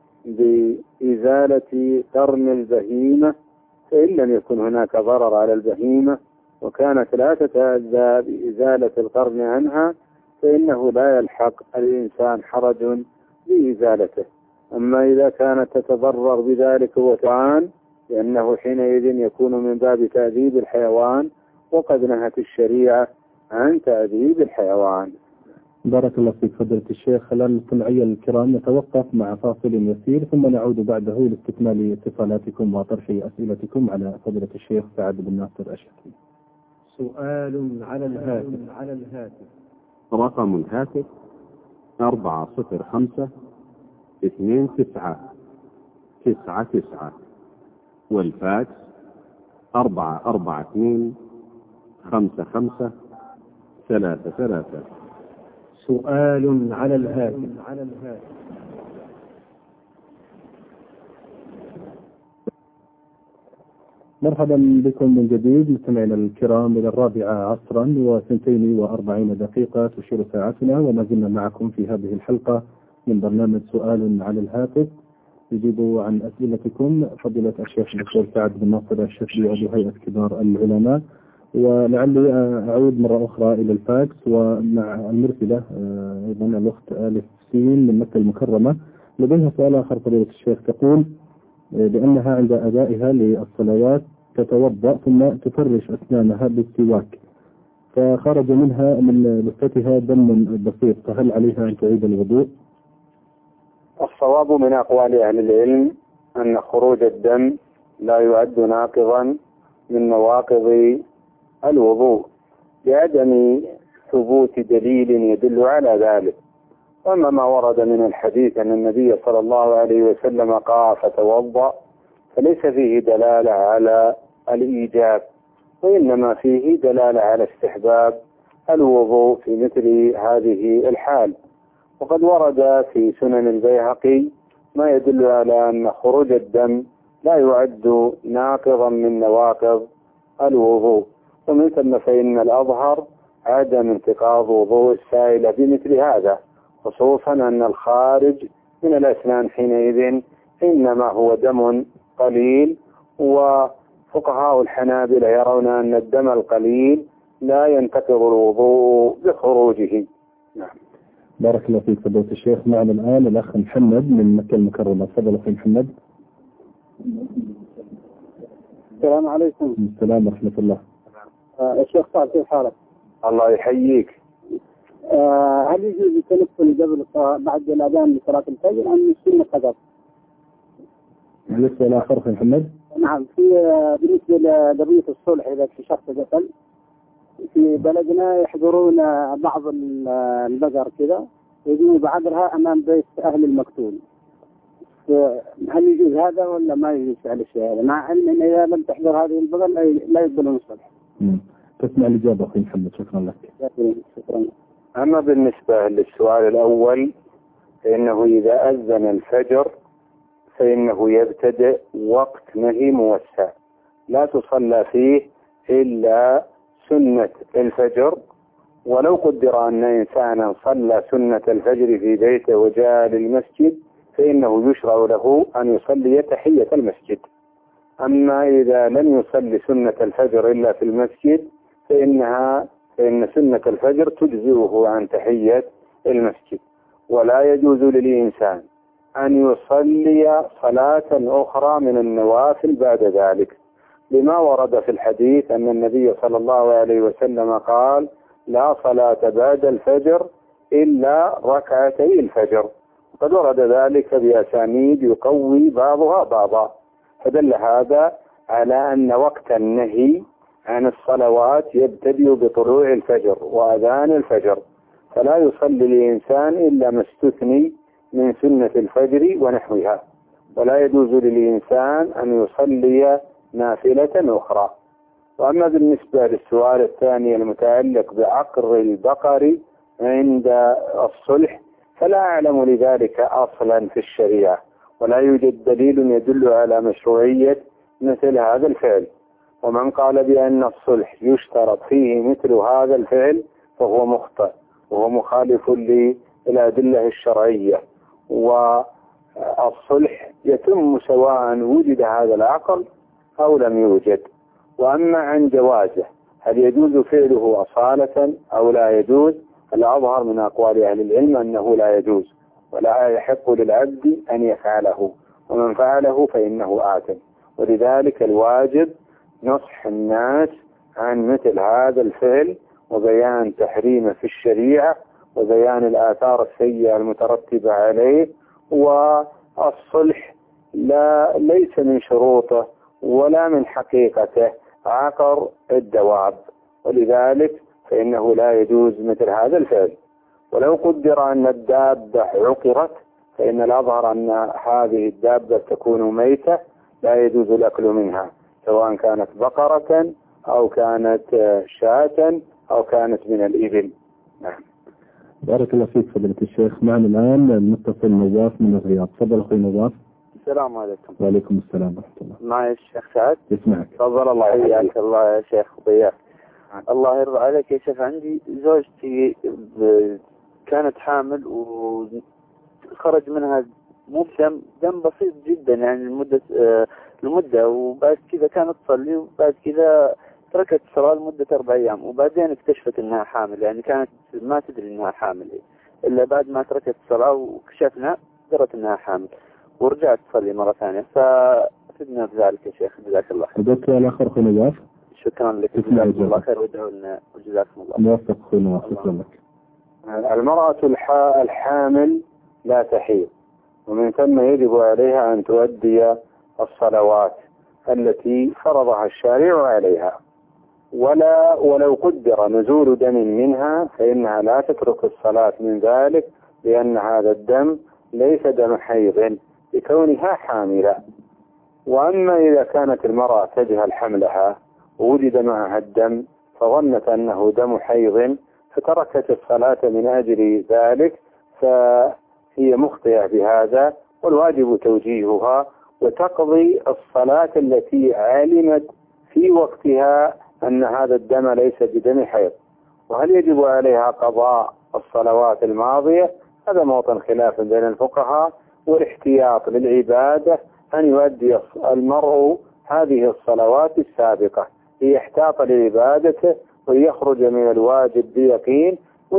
بإزالة قرن البهيمة، فإن لم يكن هناك ضرر على البهيمة وكانت لا تتأذى بإزالة القرن عنها، فإنه لا يلحق الإنسان حرج بإزالته. أما إذا كانت تتضرر بذلك وتعان، لأنه حينئذ يكون من باب تأديب الحيوان، وقد نهت الشريعة عن تأديب الحيوان. بارك الله فيك فضيلة الشيخ. الآن المستمعين الكرام نتوقف مع فاصل يسير، ثم نعود بعده لاستكمال اتصالاتكم وطرح أسئلتكم على فضيلة الشيخ سعد بن ناصر الشهري. سؤال على الهاتف. رقم الهاتف 405-2999 والفاكس 442-5533. سؤال على الهاتف. مرحبا بكم من جديد مستمعينا الكرام إلى 4:42 تشير ساعتنا، وما زلنا معكم في هذه الحلقة من برنامج سؤال على الهاتف يجيب عن أسئلتكم فضيلة الشيخ الدكتور سعد بن ناصر الشافعي عضو هيئة كبار العلماء. ولعلي أعود مرة أخرى إلى الفاكس ومع المرسلة أيضا الأخت آلف سين من مكة المكرمة، لديها سؤال آخر فضيلة الشيخ، تقول بأنها عند أدائها للصلوات تتوضأ ثم تفرش أسنانها بالسواك، فخرج منها من لثتها دم بسيط، فهل عليها أن تعيد الوضوء؟ الصواب من أقوال أهل العلم أن خروج الدم لا يعد ناقضا من نواقض الوضوء لعدم ثبوت دليل يدل على ذلك. أما ما ورد من الحديث أن النبي صلى الله عليه وسلم قال فتوضأ فليس فيه دلالة على الإيجاب، وإنما فيه دلالة على استحباب الوضوء في مثل هذه الحال. وقد ورد في سنن البيهقي ما يدل على أن خروج الدم لا يعد ناقضا من نواقض الوضوء، ومن ثم فإن الأظهر عدم انتقاض وضوء السائل بمثل هذا، خصوصا أن الخارج من الأسنان حينئذ إنما هو دم قليل، وفقهاء الحنابلة يرون أن الدم القليل لا ينتقض الوضوء بخروجه. نعم. بارك الله فيك فضيلة الشيخ. معنا الآن الأخ محمد من مكة المكرمة. تفضل أخي محمد. السلام عليكم. السلام ورحمة الله. الشيخ صالح كيف حالك؟ الله يحييك. هل يجوز التنفل قبل بعد الأذان لصلاة الفجر أم السنة فقط؟ لسه الآخر أخي محمد. نعم. بالنسبة لقضية الصلح إذا في شخص قتل في بلدنا يحضرون بعض البقر كذا يجون بعذرها أمام بيت أهل المقتول، هل يجوز هذا ولا ما يجوز فعل الشيء هذا، مع علم أن إذا لم تحضر هذه البقر لا يقبلون الصلح؟ تسمع الإجابة أخي محمد. شكرا لك. شكرا. أما بالنسبة للسؤال الأول فإنه إذا أذن الفجر فإنه يبتدئ وقت نهي موسع لا تصلى فيه إلا سنة الفجر، ولو قدر أن إنسانا صلى سنة الفجر في بيته وجاء للمسجد فإنه يشرع له أن يصلي تحية المسجد. أما إذا لم يصلي سنة الفجر إلا في المسجد فإن سنة الفجر تجزئه عن تحية المسجد، ولا يجوز للإنسان أن يصلي صلاة أخرى من النوافل بعد ذلك، لما ورد في الحديث أن النبي صلى الله عليه وسلم قال لا صلاة بعد الفجر إلا ركعتي الفجر، قد ورد ذلك بأسانيد يقوي بعضها بعضا، فدل هذا على أن وقت النهي عن الصلوات يبتدئ بطلوع الفجر وأذان الفجر، فلا يصلي الإنسان إلا ما استثني من سنة الفجر ونحوها، ولا يجوز للإنسان أن يصلي نافلة أخرى. وأما بالنسبة للسؤال الثاني المتعلق بعقر البقر عند الصلح فلا أعلم لذلك أصلا في الشريعة، ولا يوجد دليل يدل على مشروعية مثل هذا الفعل، ومن قال بأن الصلح يشترط فيه مثل هذا الفعل فهو مخطئ وهو مخالف للأدلة الشرعية، والصلح يتم سواء وجد هذا العقل أو لم يوجد. وأما عن جوازه هل يجوز فعله أصالة أو لا يجوز، الأظهر من أقوال أهل العلم أنه لا يجوز ولا يحق للعبد أن يفعله، ومن فعله فإنه آثم، ولذلك الواجب نصح الناس عن مثل هذا الفعل وبيان تحريمه في الشريعة وبيان الآثار السيئة المترتبة عليه. والصلح ليس من شروطه ولا من حقيقته عقر الدواب، ولذلك فإنه لا يجوز مثل هذا الفعل. ولو قدر أن الدابة عقرت فإن الأظهر أن هذه الدابة تكون ميتة لا يجوز الأكل منها، سواء كانت بقرة أو كانت شاة أو كانت من الإبل. نعم. بارك الله فيك فضيلة الشيخ. معنا الآن المتصل نواف من الرياض. تفضل أخوي نواف. السلام عليكم. وعليكم السلام ورحمة الله. معي الشيخ سعد. يسمعك. تفضل. الله يحييك. الله يا شيخ وبياك. الله يرضى عليك يا شيخ. عندي زوجتي كانت حامل وخرج منها مو دم بسيط جدا يعني لمدة وبعد كذا كانت تصلي وبعد كذا تركت الصلاة لمدة 4 أيام وبعدين اكتشفت انها حامل، يعني كانت ما تدري انها حامل الا بعد ما تركت الصلاة وكشفنا درت انها حامل ورجعت تصلي مرة ثانية. فافدنا بذلك يا شيخ جزاك الله خير. أدوك على آخر أخوي نواف. شكرا لك جزاكم الله خير وادعوا لنا وجزاكم الله. موفق أخوي نواف. شكرا لك. المرأة الحامل لا تحيض ومن ثم يجب عليها أن تؤدي الصلوات التي فرضها الشارع عليها، ولو قدر نزول دم منها فإنها لا تترك الصلاة من ذلك، لأن هذا الدم ليس دم حيض لكونها حاملة. وأما إذا كانت المرأة تجهل حملها ووجد معها الدم فظنت أنه دم حيض فتركت الصلاة من أجل ذلك فهي مخطئة بهذا، والواجب توجيهها وتقضي الصلاة التي علمت في وقتها أن هذا الدم ليس بدم حيض. وهل يجب عليها قضاء الصلوات الماضية؟ هذا موطن خلاف بين الفقهاء، والاحتياط للعبادة أن يؤدي المرء هذه الصلوات السابقة ليحتاط لعبادته ويخرج من الواجب بيقين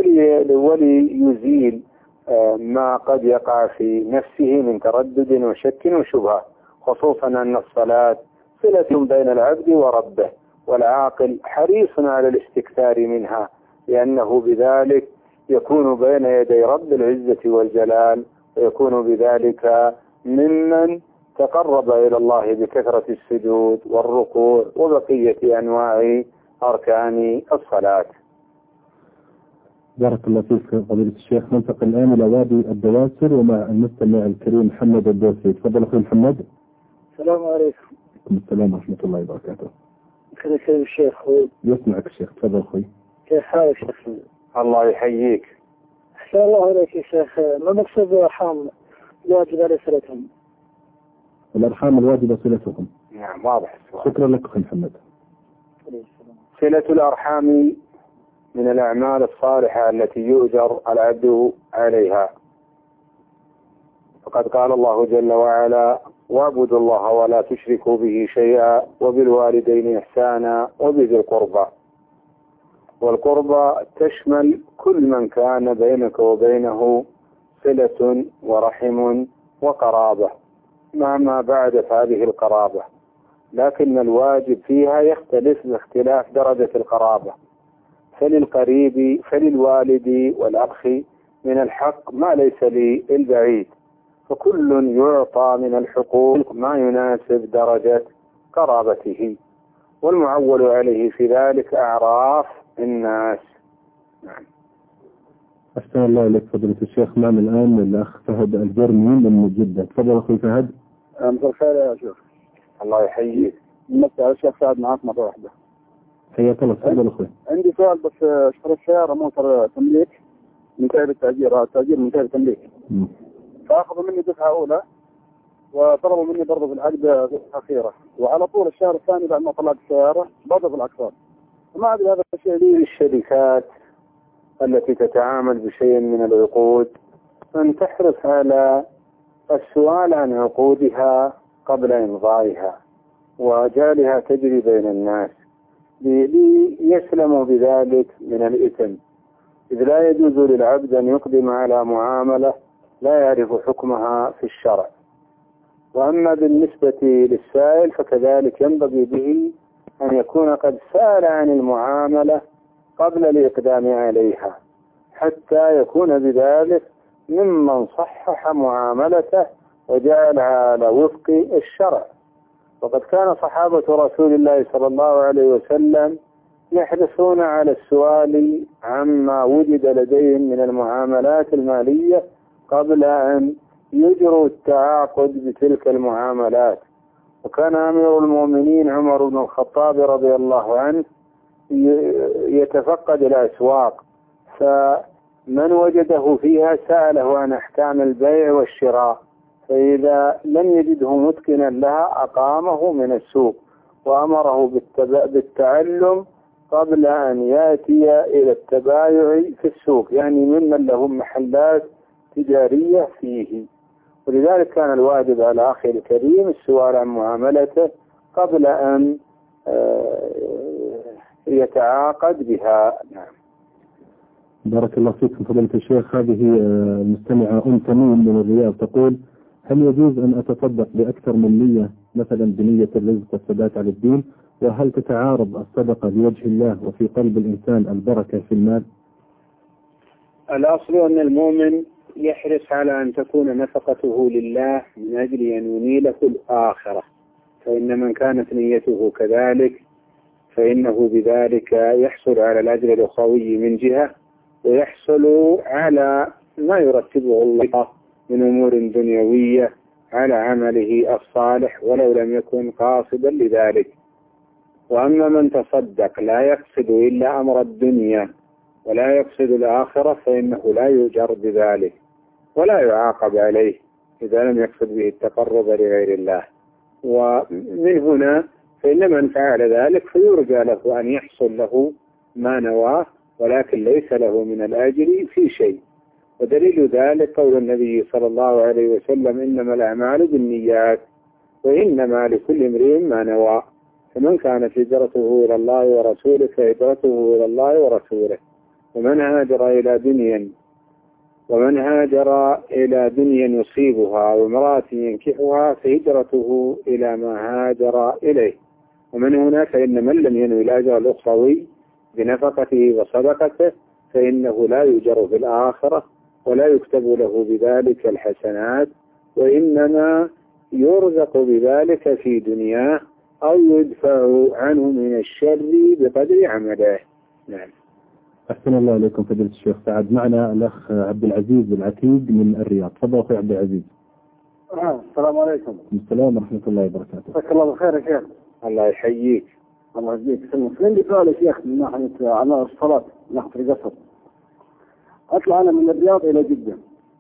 وليزيل ما قد يقع في نفسه من تردد وشك وشبهة، خصوصا أن الصلاة صلة بين العبد وربه، والعاقل حريص على الاستكثار منها لأنه بذلك يكون بين يدي رب العزة والجلال، ويكون بذلك ممن تقرب إلى الله بكثرة السجود والركوع وبقية أنواع أركان الصلاة. بارك الله فيك فضيلة الشيخ. ننتقل الآن إلى وادي الدواسر ومع المستمع الكريم محمد الدوسري. تفضل أخوي محمد. السلام عليكم. وعليكم السلام ورحمة الله وبركاته. كيف الشيخ؟ يسمعك الشيخ. تفضل أخوي. كيف حالك شيخ؟ الله يحييك. أحسن الله عليك يا شيخ. ما مقصود الأرحام الواجب على صلتهم؟ الأرحام الواجبة صلتهم. نعم واضح السؤال. شكرا لك أخوي محمد. صلة الأرحام من الأعمال الصالحة التي يؤجر العبد عليها، فقد قال الله جل وعلا: واعبدوا الله ولا تشركوا به شيئا وبالوالدين إحسانا وبذي القربى. والقربى تشمل كل من كان بينك وبينه صلة ورحم وقرابة مهما بعدت هذه القرابة، لكن الواجب فيها يختلف باختلاف درجة القرابة. فللوالد والأخ من الحق ما ليس للبعيد، فكل يعطى من الحقوق ما يناسب درجة قرابته، والمعول عليه في ذلك أعراف الناس. نعم. أحسن الله إليك فضيلة الشيخ. معنا الآن الأخ فهد الجرمي من جدة. تفضل أخوي فهد. مساء الخير يا شيخ. الله يحييك. مساء الشيخ سعد معك مرة واحدة. حياك الله. تفضل أخوي. عندي سؤال بس. اشتريت سيارة موتر تمليك من كتاب التأجير من كتاب التمليك. فأخذوا مني دفعة أولى وطلبوا مني برضه في العقد دفعة أخيرة، وعلى طول الشهر الثاني بعد ما طلعت السيارة برضه في الأقساط. وما أدري هذا الشيء. للشركات التي تتعامل بشيء من العقود أن تحرص على السؤال عن عقودها قبل إمضائها وجعلها تجري بين الناس ليسلموا بذلك من الإثم، إذ لا يجوز للعبد أن يقدم على معاملة لا يعرف حكمها في الشرع. وأما بالنسبة للسائل فكذلك ينبغي به أن يكون قد سأل عن المعاملة قبل الإقدام عليها حتى يكون بذلك ممن صحح معاملته وجعلها على وفق الشرع. وقد كان صحابة رسول الله صلى الله عليه وسلم يحرصون على السؤال عما وجد لديهم من المعاملات المالية قبل أن يجروا التعاقد بتلك المعاملات. وكان أمير المؤمنين عمر بن الخطاب رضي الله عنه يتفقد الأسواق، فمن وجده فيها سأله عن أحكام البيع والشراء، فإذا لم يجده متقنا لها أقامه من السوق وأمره بالتعلم قبل أن يأتي إلى التبايع في السوق، يعني ممن لهم محلات تجارية فيه. ولذلك كان الواجب على أخي الكريم السؤال عن معاملته قبل أن يتعاقد بها. نعم. بارك الله فيكم فضيلة الشيخ. هذه المستمعة أم تميم من الرياض تقول: هل يجوز أن أتصدق بأكثر من نية، مثلا بنية الرزق والثبات على الدين؟ وهل تتعارض الصدقة لوجه الله وفي قلب الإنسان البركة في المال؟ الأصل أن المؤمن يحرص على أن تكون نفقته لله من أجل أن ينيله الآخرة، فإن من كانت نيته كذلك فإنه بذلك يحصل على الأجر الأخروي من جهة، ويحصل على ما يرتبه الله من أمور دنيوية على عمله الصالح ولو لم يكن قاصدا لذلك. وأما من تصدق لا يقصد إلا أمر الدنيا ولا يقصد الآخرة فإنه لا يؤجر بذلك ولا يعاقب عليه إذا لم يقصد به التقرب لغير الله. ومن هنا فإن من فعل ذلك فيرجى له أن يحصل له ما نواه، ولكن ليس له من الأجر في شيء. ودليل ذلك قول النبي صلى الله عليه وسلم: إنما الأعمال بالنيات وإنما لكل امرئ ما نوى، فمن كانت هجرته إلى الله ورسوله فهجرته إلى الله ورسوله، ومن هاجر إلى دنيا يصيبها وامرأة ينكحها فهجرته إلى ما هاجر إليه. ومن هنا فإن من لم ينوي الأجر الأخروي بنفقته وصدقته فإنه لا يؤجر في الآخرة ولا يكتب له بذلك الحسنات، وإنما يرزق بذلك في دنياه أو يدفع عنه من الشر بقدر عمله. نعم. أحسن الله إليكم فضيلة الشيخ سعد. معنا الأخ عبد العزيز العتيق من الرياض. تفضل أخي عبد العزيز. السلام عليكم. السلام ورحمة الله وبركاته. جزاك الله بالخير يا شيخ. الله يحييك. الله يجزيك. عندي سؤال يا شيخ من ناحية على الصلاة من ناحية القصر. أطلع أنا من الرياض إلى جدة.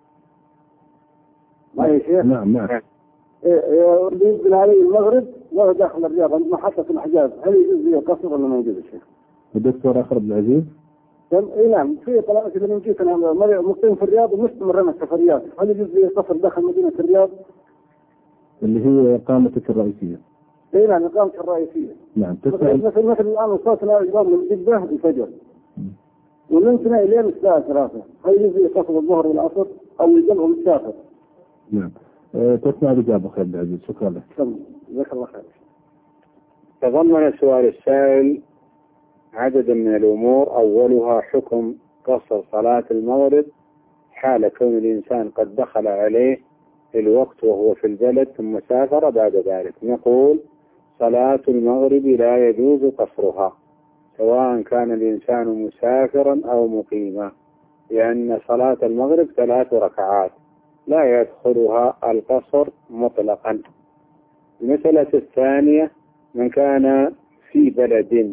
معي يا شيخ؟ نعم. ينزل علي المغرب وهو داخل الرياض عند محطة الحجاز، هل يجوز لي القصر ولا ما يجوز يا شيخ؟ الدكتور آخر عبد العزيز؟ اي نعم. في طلعت اذا من جيت انا مقيم في الرياض ومستمر انا السفريات، هل يجوز لي السفر داخل مدينة الرياض؟ اللي هي إقامتك الرئيسية. اي نعم إقامتي الرئيسية. نعم. مثل الآن وصلتنا الإجرام من جدة الفجر ونمتنا إلين الساعة 3، هل يجوز لي سفر الظهر والعصر أو يجمعهم السافر؟ نعم. تسمع الإجابة أخي عبد العزيز. شكرا لك. جزاك الله خير. تضمن سؤال السائل عددا من الأمور، أولها حكم قصر صلاة المغرب حال كون الإنسان قد دخل عليه الوقت وهو في البلد ثم سافر بعد ذلك. نقول صلاة المغرب لا يجوز قصرها سواء كان الإنسان مسافرا أو مقيما، لأن صلاة المغرب 3 ركعات لا يدخلها القصر مطلقا. المسألة الثانية: من كان في بلد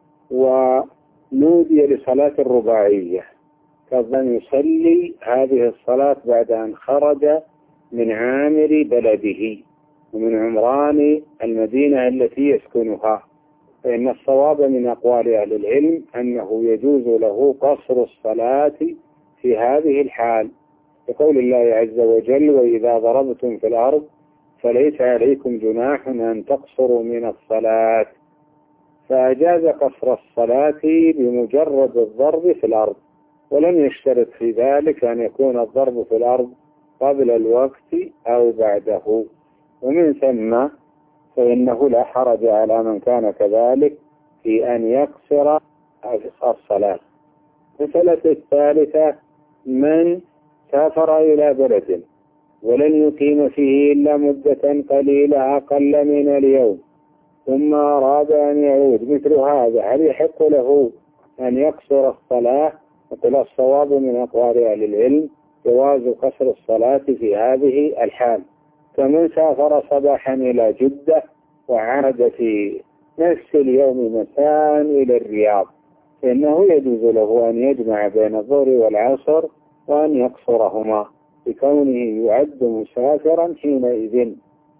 ونودي لصلاة الرباعية فظن يصلي هذه الصلاة بعد أن خرج من عامر بلده ومن عمران المدينة التي يسكنها، فإن الصواب من أقوال أهل العلم أنه يجوز له قصر الصلاة في هذه الحال، بقول الله عز وجل: وإذا ضربتم في الأرض فليس عليكم جناح أن تقصروا من الصلاة. فأجاز قصر الصلاة بمجرد الضرب في الأرض، ولم يشترط في ذلك أن يكون الضرب في الأرض قبل الوقت أو بعده، ومن ثم فإنه لا حرج على من كان كذلك في أن يقصر الصلاة. المسألة الثالثة: من سافر إلى بلد ولن يقيم فيه إلا مدة قليلة أقل من اليوم، ثم أراد أن يعود مثل هذا، هل يحق له أن يقصر الصلاة؟ يقول الصواب من أقوال أهل العلم جواز قصر الصلاة في هذه الحال، كمن سافر صباحا إلى جدة وعاد في نفس اليوم مساء إلى الرياض، فإنه يجوز له أن يجمع بين الظهر والعصر وأن يقصرهما بكونه يعد مسافرا حينئذ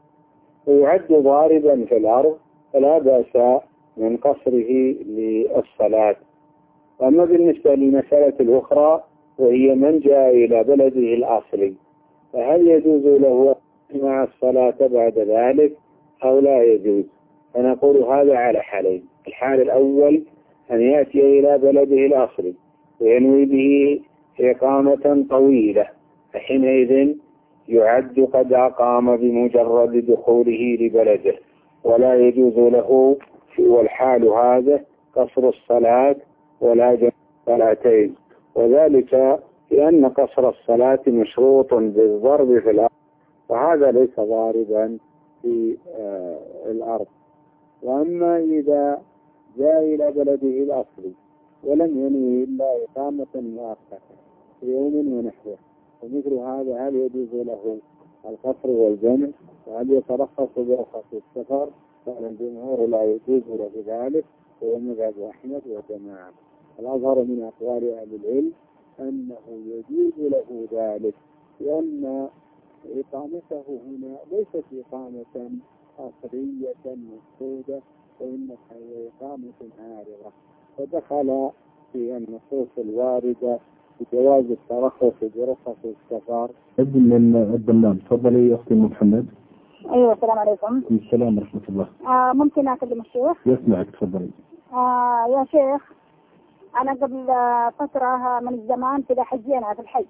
ويعد ضاربا في الأرض، فلا بأس من قصره للصلاة. أما بالنسبة للمسألة الأخرى وهي من جاء إلى بلده الأصلي، فهل يجوز له مع الصلاة بعد ذلك أو لا يجوز؟ فنقول هذا على حالين. الحال الأول أن يأتي إلى بلده الأصلي وينوي به إقامة طويلة، فحينئذ يعد قد أقام بمجرد دخوله لبلده، ولا يجوز له والحال هذا قصر الصلاة ولا جمع الصلاتين، وذلك لأن قصر الصلاة مشروط بالضرب في الأرض، وهذا ليس ضاربا في الأرض. وأما إذا جاء إلى بلده الأصلي ولم ينوي إلا إقامة مؤقتة في يوم ونحوه، ومثل هذا هل يجوز له القصر والجمع؟ وهل يترخص برخص السفر؟ قال الجمهور لا يجوز له ذلك، وهو مذهب أحمد وجماعة. الأظهر من أقوال أهل العلم أنه يجوز له ذلك، لأن إقامته هنا ليست إقامة أصلية مقصودة، وإنها إقامة عارضة، فدخل في النصوص الواردة بجواز الترخص برخص السفر. ابن من الدمام. تفضلي يا أختي محمد. أيوة السلام عليكم. السلام ورحمة الله. ممكن أكلم الشيخ؟ يسمعك تفضلي. يا شيخ، أنا قبل فترة من الزمان كده حجينا في الحج،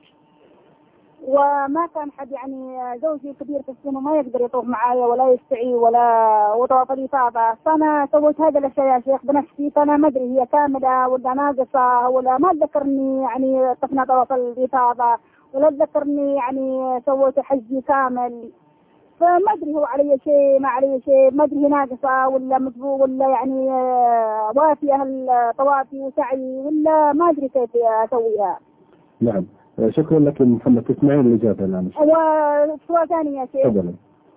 وما كان حد يعني زوجي كبير في السن وما يقدر يطوف معايا ولا يستعي ولا وطواف الإفاضة، فأنا سويت هذا الأشياء يا شيخ بنفسي، فأنا ما أدري هي كاملة ولا ناقصة، ولا ما أتذكرني يعني طفنا طواف الإفاضة، ولا أتذكرني يعني سويت حجي كامل، فما أدري هو علي شيء ما علي شيء، ما أدري ناقصة ولا مجبور ولا يعني وافية الطوافي وسعي ولا ما أدري كيف أسويها. نعم، شكرا لك محمد. تسمعين الإجابة الآن. وسؤال ثاني يا شيخ. تفضل.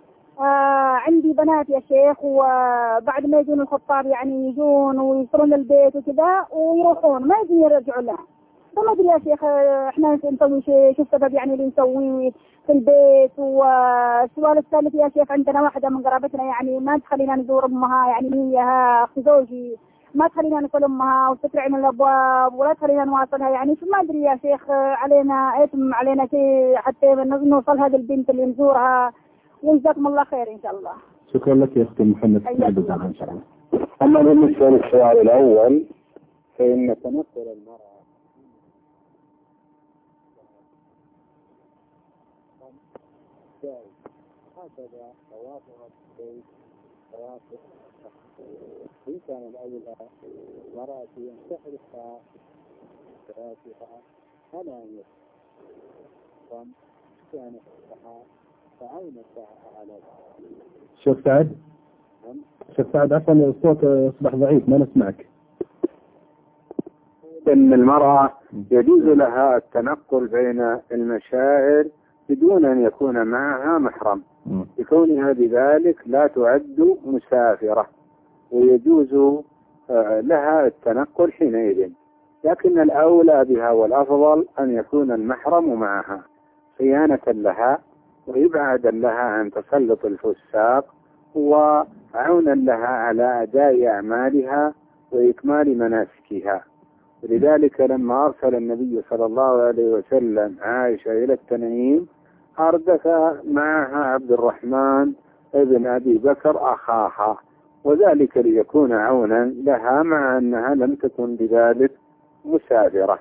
عندي بنات يا شيخ، وبعد ما يجون الخطاب يعني يجون ويصلون البيت وكذا ويروحون ما يجون يرجعوا لها، فما أدري يا شيخ إحنا نسوي شيء، شو السبب يعني اللي نسويه في البيت. والسؤال الثالث يا شيخ، عندنا واحدة من قرابتنا يعني ما تخلينا نزور أمها، يعني هي أخت زوجي ما تخلينا ندخل أمها وتترعن الأبواب ولا تخلينا نواصلها، يعني ما أدري يا شيخ علينا إثم علينا شيء حتى نوصل هذه البنت اللي نزورها، وجزاكم الله خير إن شاء الله. شكرا لك يا أختي محمد. إن شاء الله. أما بالنسبة للسؤال الأول فإن تنقل المرأة هكذا توافق البيت توافق، إن كان الأولى المرأة أن تحرص براسها على أن يكون كانت لها فعين الساعة على شيخ سعد. شيخ سعد عفوا الصوت أصبح ضعيف ما نسمعك. إن المرأة يجوز لها التنقل بين المشاعر بدون أن يكون معها محرم، بكونها بذلك لا تعد مسافرة، ويجوز لها التنقل حينئذ، لكن الأولى بها والأفضل أن يكون المحرم معها صيانة لها وإبعادا لها عن تسلط الفساق وعونا لها على أداء أعمالها وإكمال مناسكها. ولذلك لما أرسل النبي صلى الله عليه وسلم عائشة إلى التنعيم أردف معها عبد الرحمن ابن أبي بكر أخاها، وذلك ليكون عونا لها مع أنها لم تكن بذلك مسافرة.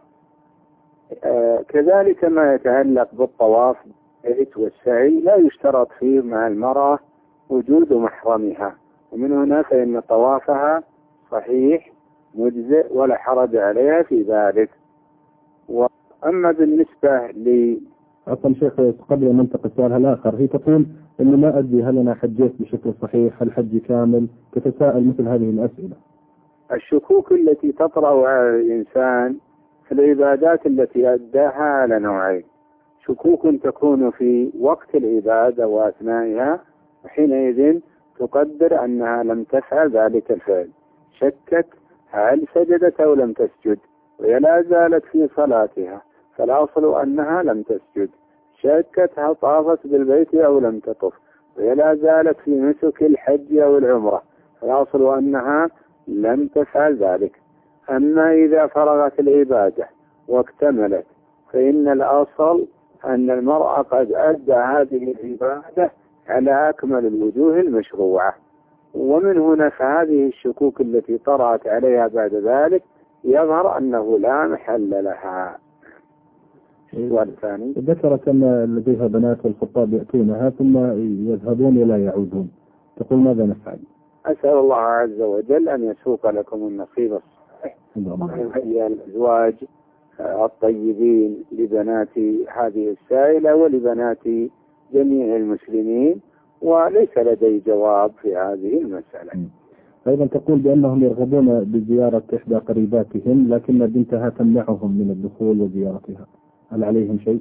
كذلك ما يتعلق بالطواف والسعي لا يشترط فيه مع المرأة وجود محرمها، ومن هنا فإن طوافها صحيح مجزئ ولا حرج عليها في ذلك. وأما بالنسبة عفوا شيخ، قبل أن ننتقل سؤالها الآخر، هي تقول إنه ما أدري هل أنا حجيت بشكل صحيح، هل حجي كامل، تتساءل مثل هذه الأسئلة. الشكوك التي تطرأ على الإنسان في العبادات التي أداها على نوعين: شكوك تكون في وقت العبادة وأثنائها، وحينئذ تقدر أنها لم تفعل ذلك الفعل، شكت هل سجدت أو لم تسجد وهي لا زالت في صلاتها فالأصل أنها لم تسجد، شكت هل طافت بالبيت أو لم تطف وهي لا زالت في نسك الحج أو العمرة فالأصل أنها لم تفعل ذلك. أما إذا فرغت العبادة واكتملت فإن الأصل أن المرأة قد أدى هذه العبادة على أكمل الوجوه المشروعة. ومن هنا فهذه الشكوك التي طرأت عليها بعد ذلك يظهر أنه لا محل لها. السؤال الثاني: ذكرت أن لديها بنات والخطاب يأتونها ثم يذهبون ولا يعودون، تقول ماذا نفعل؟ أسأل الله عز وجل أن يسوق لكم النصيب الصالح ويهيئ الأزواج الطيبين لبنات هذه السائلة ولبنات جميع المسلمين، وليس لدي جواب في هذه المسألة. أيضا تقول بأنهم يرغبون بزيارة إحدى قريباتهم لكن بنتها تمنعهم من الدخول وزيارتها، هل عليهم شيء؟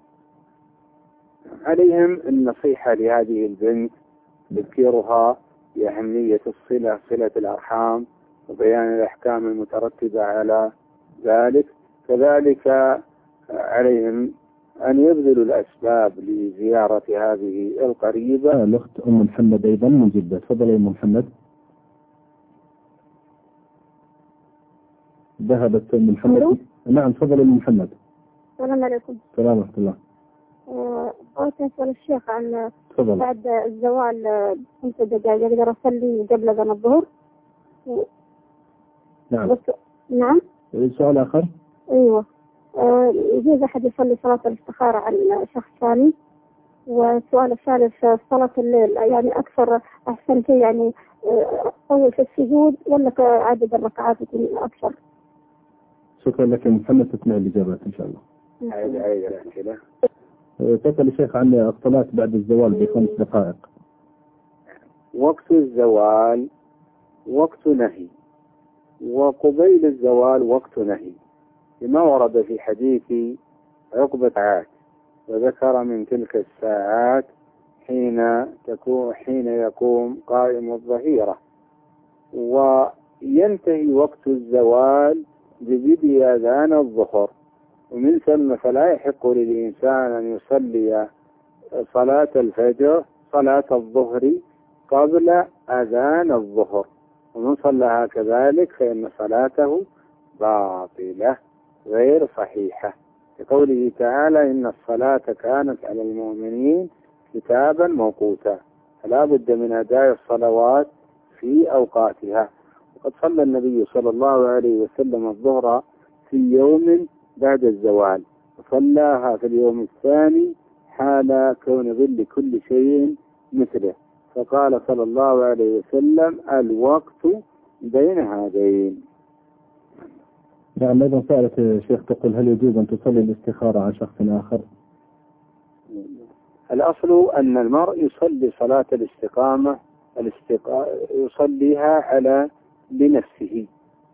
عليهم النصيحة لهذه البنت، تذكيرها بأهمية الصلة، صلة الأرحام، وبيان الأحكام المترتبة على ذلك. كذلك عليهم أن يبذلوا الأسباب لزيارة هذه القريبة. الأخت أم محمد أيضا من جدة، تفضل يا أم محمد. ذهبت أم محمد. نعم تفضل يا أم محمد. السلام عليكم. السلام ورحمة الله. أردت أسأل الشيخ عن تفضل. بعد الزوال 5 دقائق أقدر أصلي قبل أذان الظهر؟ نعم. نعم. سؤال آخر؟ أيوة. يجوز أحد يصلي صلاة الاستخارة على شخص ثاني؟ والسؤال الثالث: صلاة الليل يعني أكثر أحسن شيء يعني أول في السجود ولا عدد الركعات يكون أكثر؟ شكرا لك يا محمد، تسمع الإجابات إن شاء الله. هذه الأسئلة. تسأل الشيخ عن الصلاة بعد الزوال ب5 دقائق. وقت الزوال وقت نهي، وقبيل الزوال وقت نهي، لما ورد في حديث عقبة عاد، وذكر من تلك الساعات حين يقوم قائم الظهيرة، وينتهي وقت الزوال ببدء أذان الظهر، ومن ثم فلا يحق للإنسان أن يصلي صلاة الفجر صلاة الظهر قبل أذان الظهر، ومن صلىها كذلك فإن صلاته باطلة غير صحيحة، لقوله تعالى: إن الصلاة كانت على المؤمنين كتابا موقوتا، فلا بد من أداء الصلوات في أوقاتها. وقد صلى النبي صلى الله عليه وسلم الظهر في يوم بعد الزوال، وصلاها في اليوم الثاني حال كون ظل كل شيء مثله، فقال صلى الله عليه وسلم: الوقت بين هذين. نعم. أيضا سألت الشيخ تقول: هل يجوز أن تصلي الاستخارة على شخص آخر؟ الأصل أن المرء يصلي صلاة الاستقامة يصليها على لنفسه،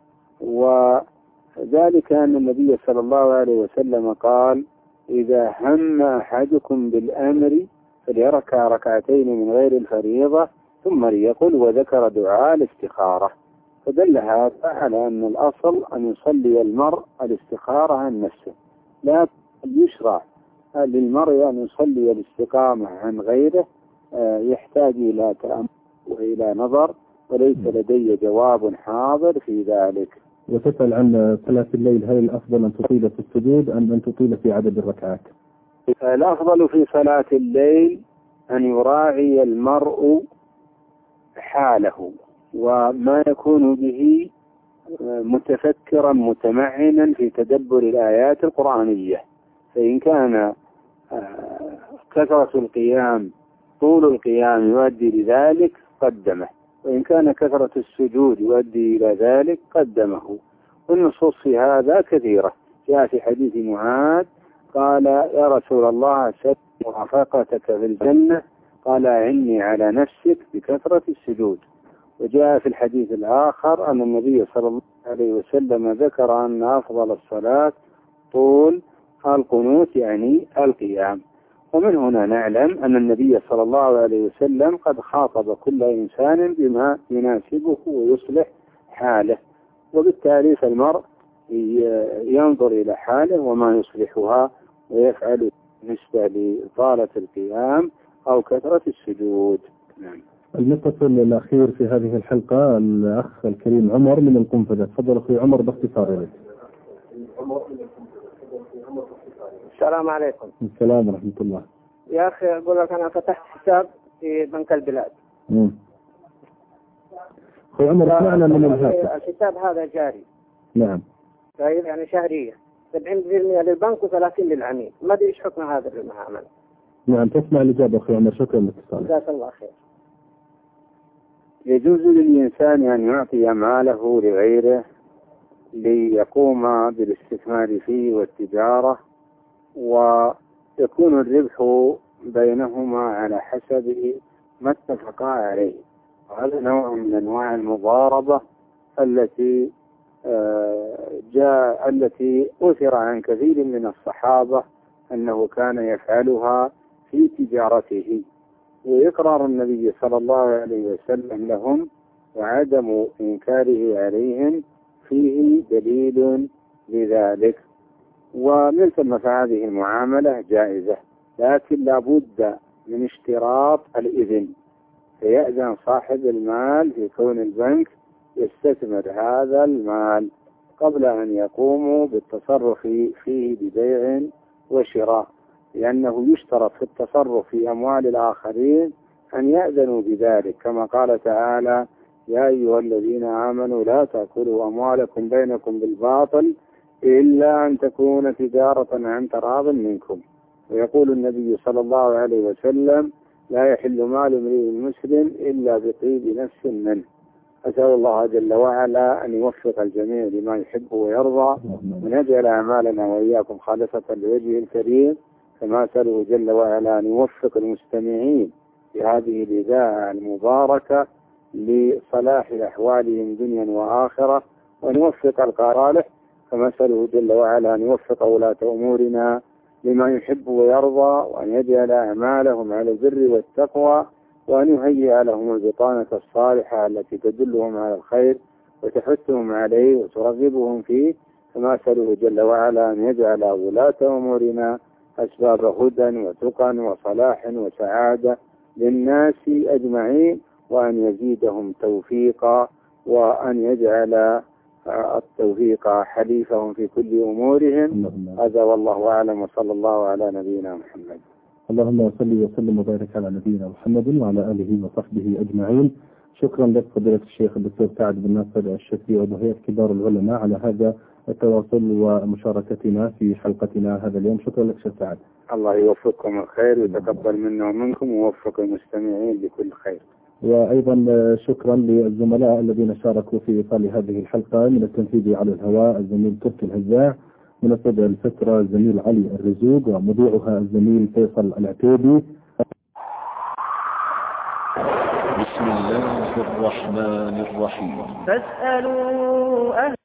وذلك أن النبي صلى الله عليه وسلم قال: إذا هم أحدكم بالأمر فليركع ركعتين من غير الفريضة ثم ليقل، وذكر دعاء الاستخارة، فدل هذا على أن الأصل أن يصلي المرء الاستخارة عن نفسه، لا يشرع للمرء أن يصلي الاستقامة عن غيره، يحتاج إلى تأمل وإلى نظر، وليس لدي جواب حاضر في ذلك. وتسأل عن صلاة الليل: هل الأفضل أن تطيل في السجود أم أن تطيل في عدد الركعات؟ الأفضل في صلاة الليل أن يراعي المرء حاله وما يكون به متفكرا متمعنا في تدبر الآيات القرآنية، فإن كان كثرة القيام طول القيام يؤدي لذلك قدمه، وإن كان كثرة السجود يؤدي إلى ذلك قدمه. والنصوص في هذا كثيرة، جاء في حديث معاذ قال يا رسول الله أسأل مرافقتك في الجنة، قال أعني على نفسك بكثرة السجود. وجاء في الحديث الآخر أن النبي صلى الله عليه وسلم ذكر أن أفضل الصلاة طول القنوت يعني القيام. ومن هنا نعلم أن النبي صلى الله عليه وسلم قد خاطب كل إنسان بما يناسبه ويصلح حاله، وبالتالي فالمرء ينظر إلى حاله وما يصلحها ويفعل بالنسبة لإطالة القيام أو كثرة السجود. نعم. المتصل الأخير في هذه الحلقة الأخ الكريم عمر من القنفذة. تفضل أخي عمر باختصار لك. السلام عليكم. السلام ورحمة الله. يا أخي أقول لك أنا فتحت حساب في بنك البلاد. أخي عمر اسمعنا من الهاتف. الحساب هذا جاري. نعم. طيب يعني شهرية 70% للبنك و30 للعميل، ما أدري إيش حكم هذا المعاملة. نعم تسمع الإجابة أخي عمر، شكرا لاتصالك. جزاك الله خير. يجوز للإنسان أن يعطي ماله لغيره ليقوم بالاستثمار فيه والتجارة، ويكون الربح بينهما على حسب ما اتفقا عليه. وهذا نوع من أنواع المضاربة التي التي أثر عن كثير من الصحابة أنه كان يفعلها في تجارته، وإقرار النبي صلى الله عليه وسلم لهم وعدم إنكاره عليهم فيه دليل لذلك. ومن ثم فهذه المعاملة جائزة، لكن لابد من اشتراط الإذن، فيأذن صاحب المال في كون البنك يستثمر هذا المال قبل أن يقوموا بالتصرف فيه ببيع وشراء، لأنه يشترط في التصرف في أموال الآخرين أن يأذنوا بذلك، كما قال تعالى يا أيها الذين آمنوا لا تأكلوا أموالكم بينكم بالباطل إلا أن تكون تجارة عن تراض منكم. ويقول النبي صلى الله عليه وسلم لا يحل مال امرئ مسلم إلا بطيب نفس منه. أسأل الله جل وعلا أن يوفق الجميع لما يحب ويرضى، وأن يجعل أعمالنا وإياكم خالصة لوجهه الكريم، كما أسأله جل وعلا أن يوفق المستمعين في هذه الإذاعة المباركة لصلاح أحوالهم دنيا وآخرة، وأن يوفق القارئ، كما أسأله جل وعلا أن يوفق ولاة أمورنا لما يحب ويرضى، وأن يجعل أعمالهم على البر والتقوى، وأن يهيئ لهم البطانة الصالحة التي تدلهم على الخير وتحثهم عليه وترغبهم فيه، كما أسأله جل وعلا أن يجعل ولاة أمورنا أسباب هدى وتقى وصلاح وسعادة للناس أجمعين، وأن يزيدهم توفيقا، وأن يجعل التوفيق حليفهم في كل أمورهم. هذا والله أعلم، وصلى الله على نبينا محمد. اللهم صل وسلم وبارك على نبينا محمد وعلى آله وصحبه أجمعين. شكرا لك فضيلة الشيخ الدكتور سعد بن ناصر الشافعي عضو هيئة كبار العلماء على هذا التواصل ومشاركتنا في حلقتنا هذا اليوم. شكرا لك شيخ سعد. الله يوفقكم الخير ويتقبل منا ومنكم ويوفق المستمعين لكل خير. وأيضا شكرا للزملاء الذين شاركوا في إيصال هذه الحلقة، من التنفيذ على الهواء الزميل تركي الهزاع، من الطبع الفترة الزميل علي الرزوق، ومذيعها الزميل فيصل العتيبي. بسم الله الرحمن الرحيم. فاسألوا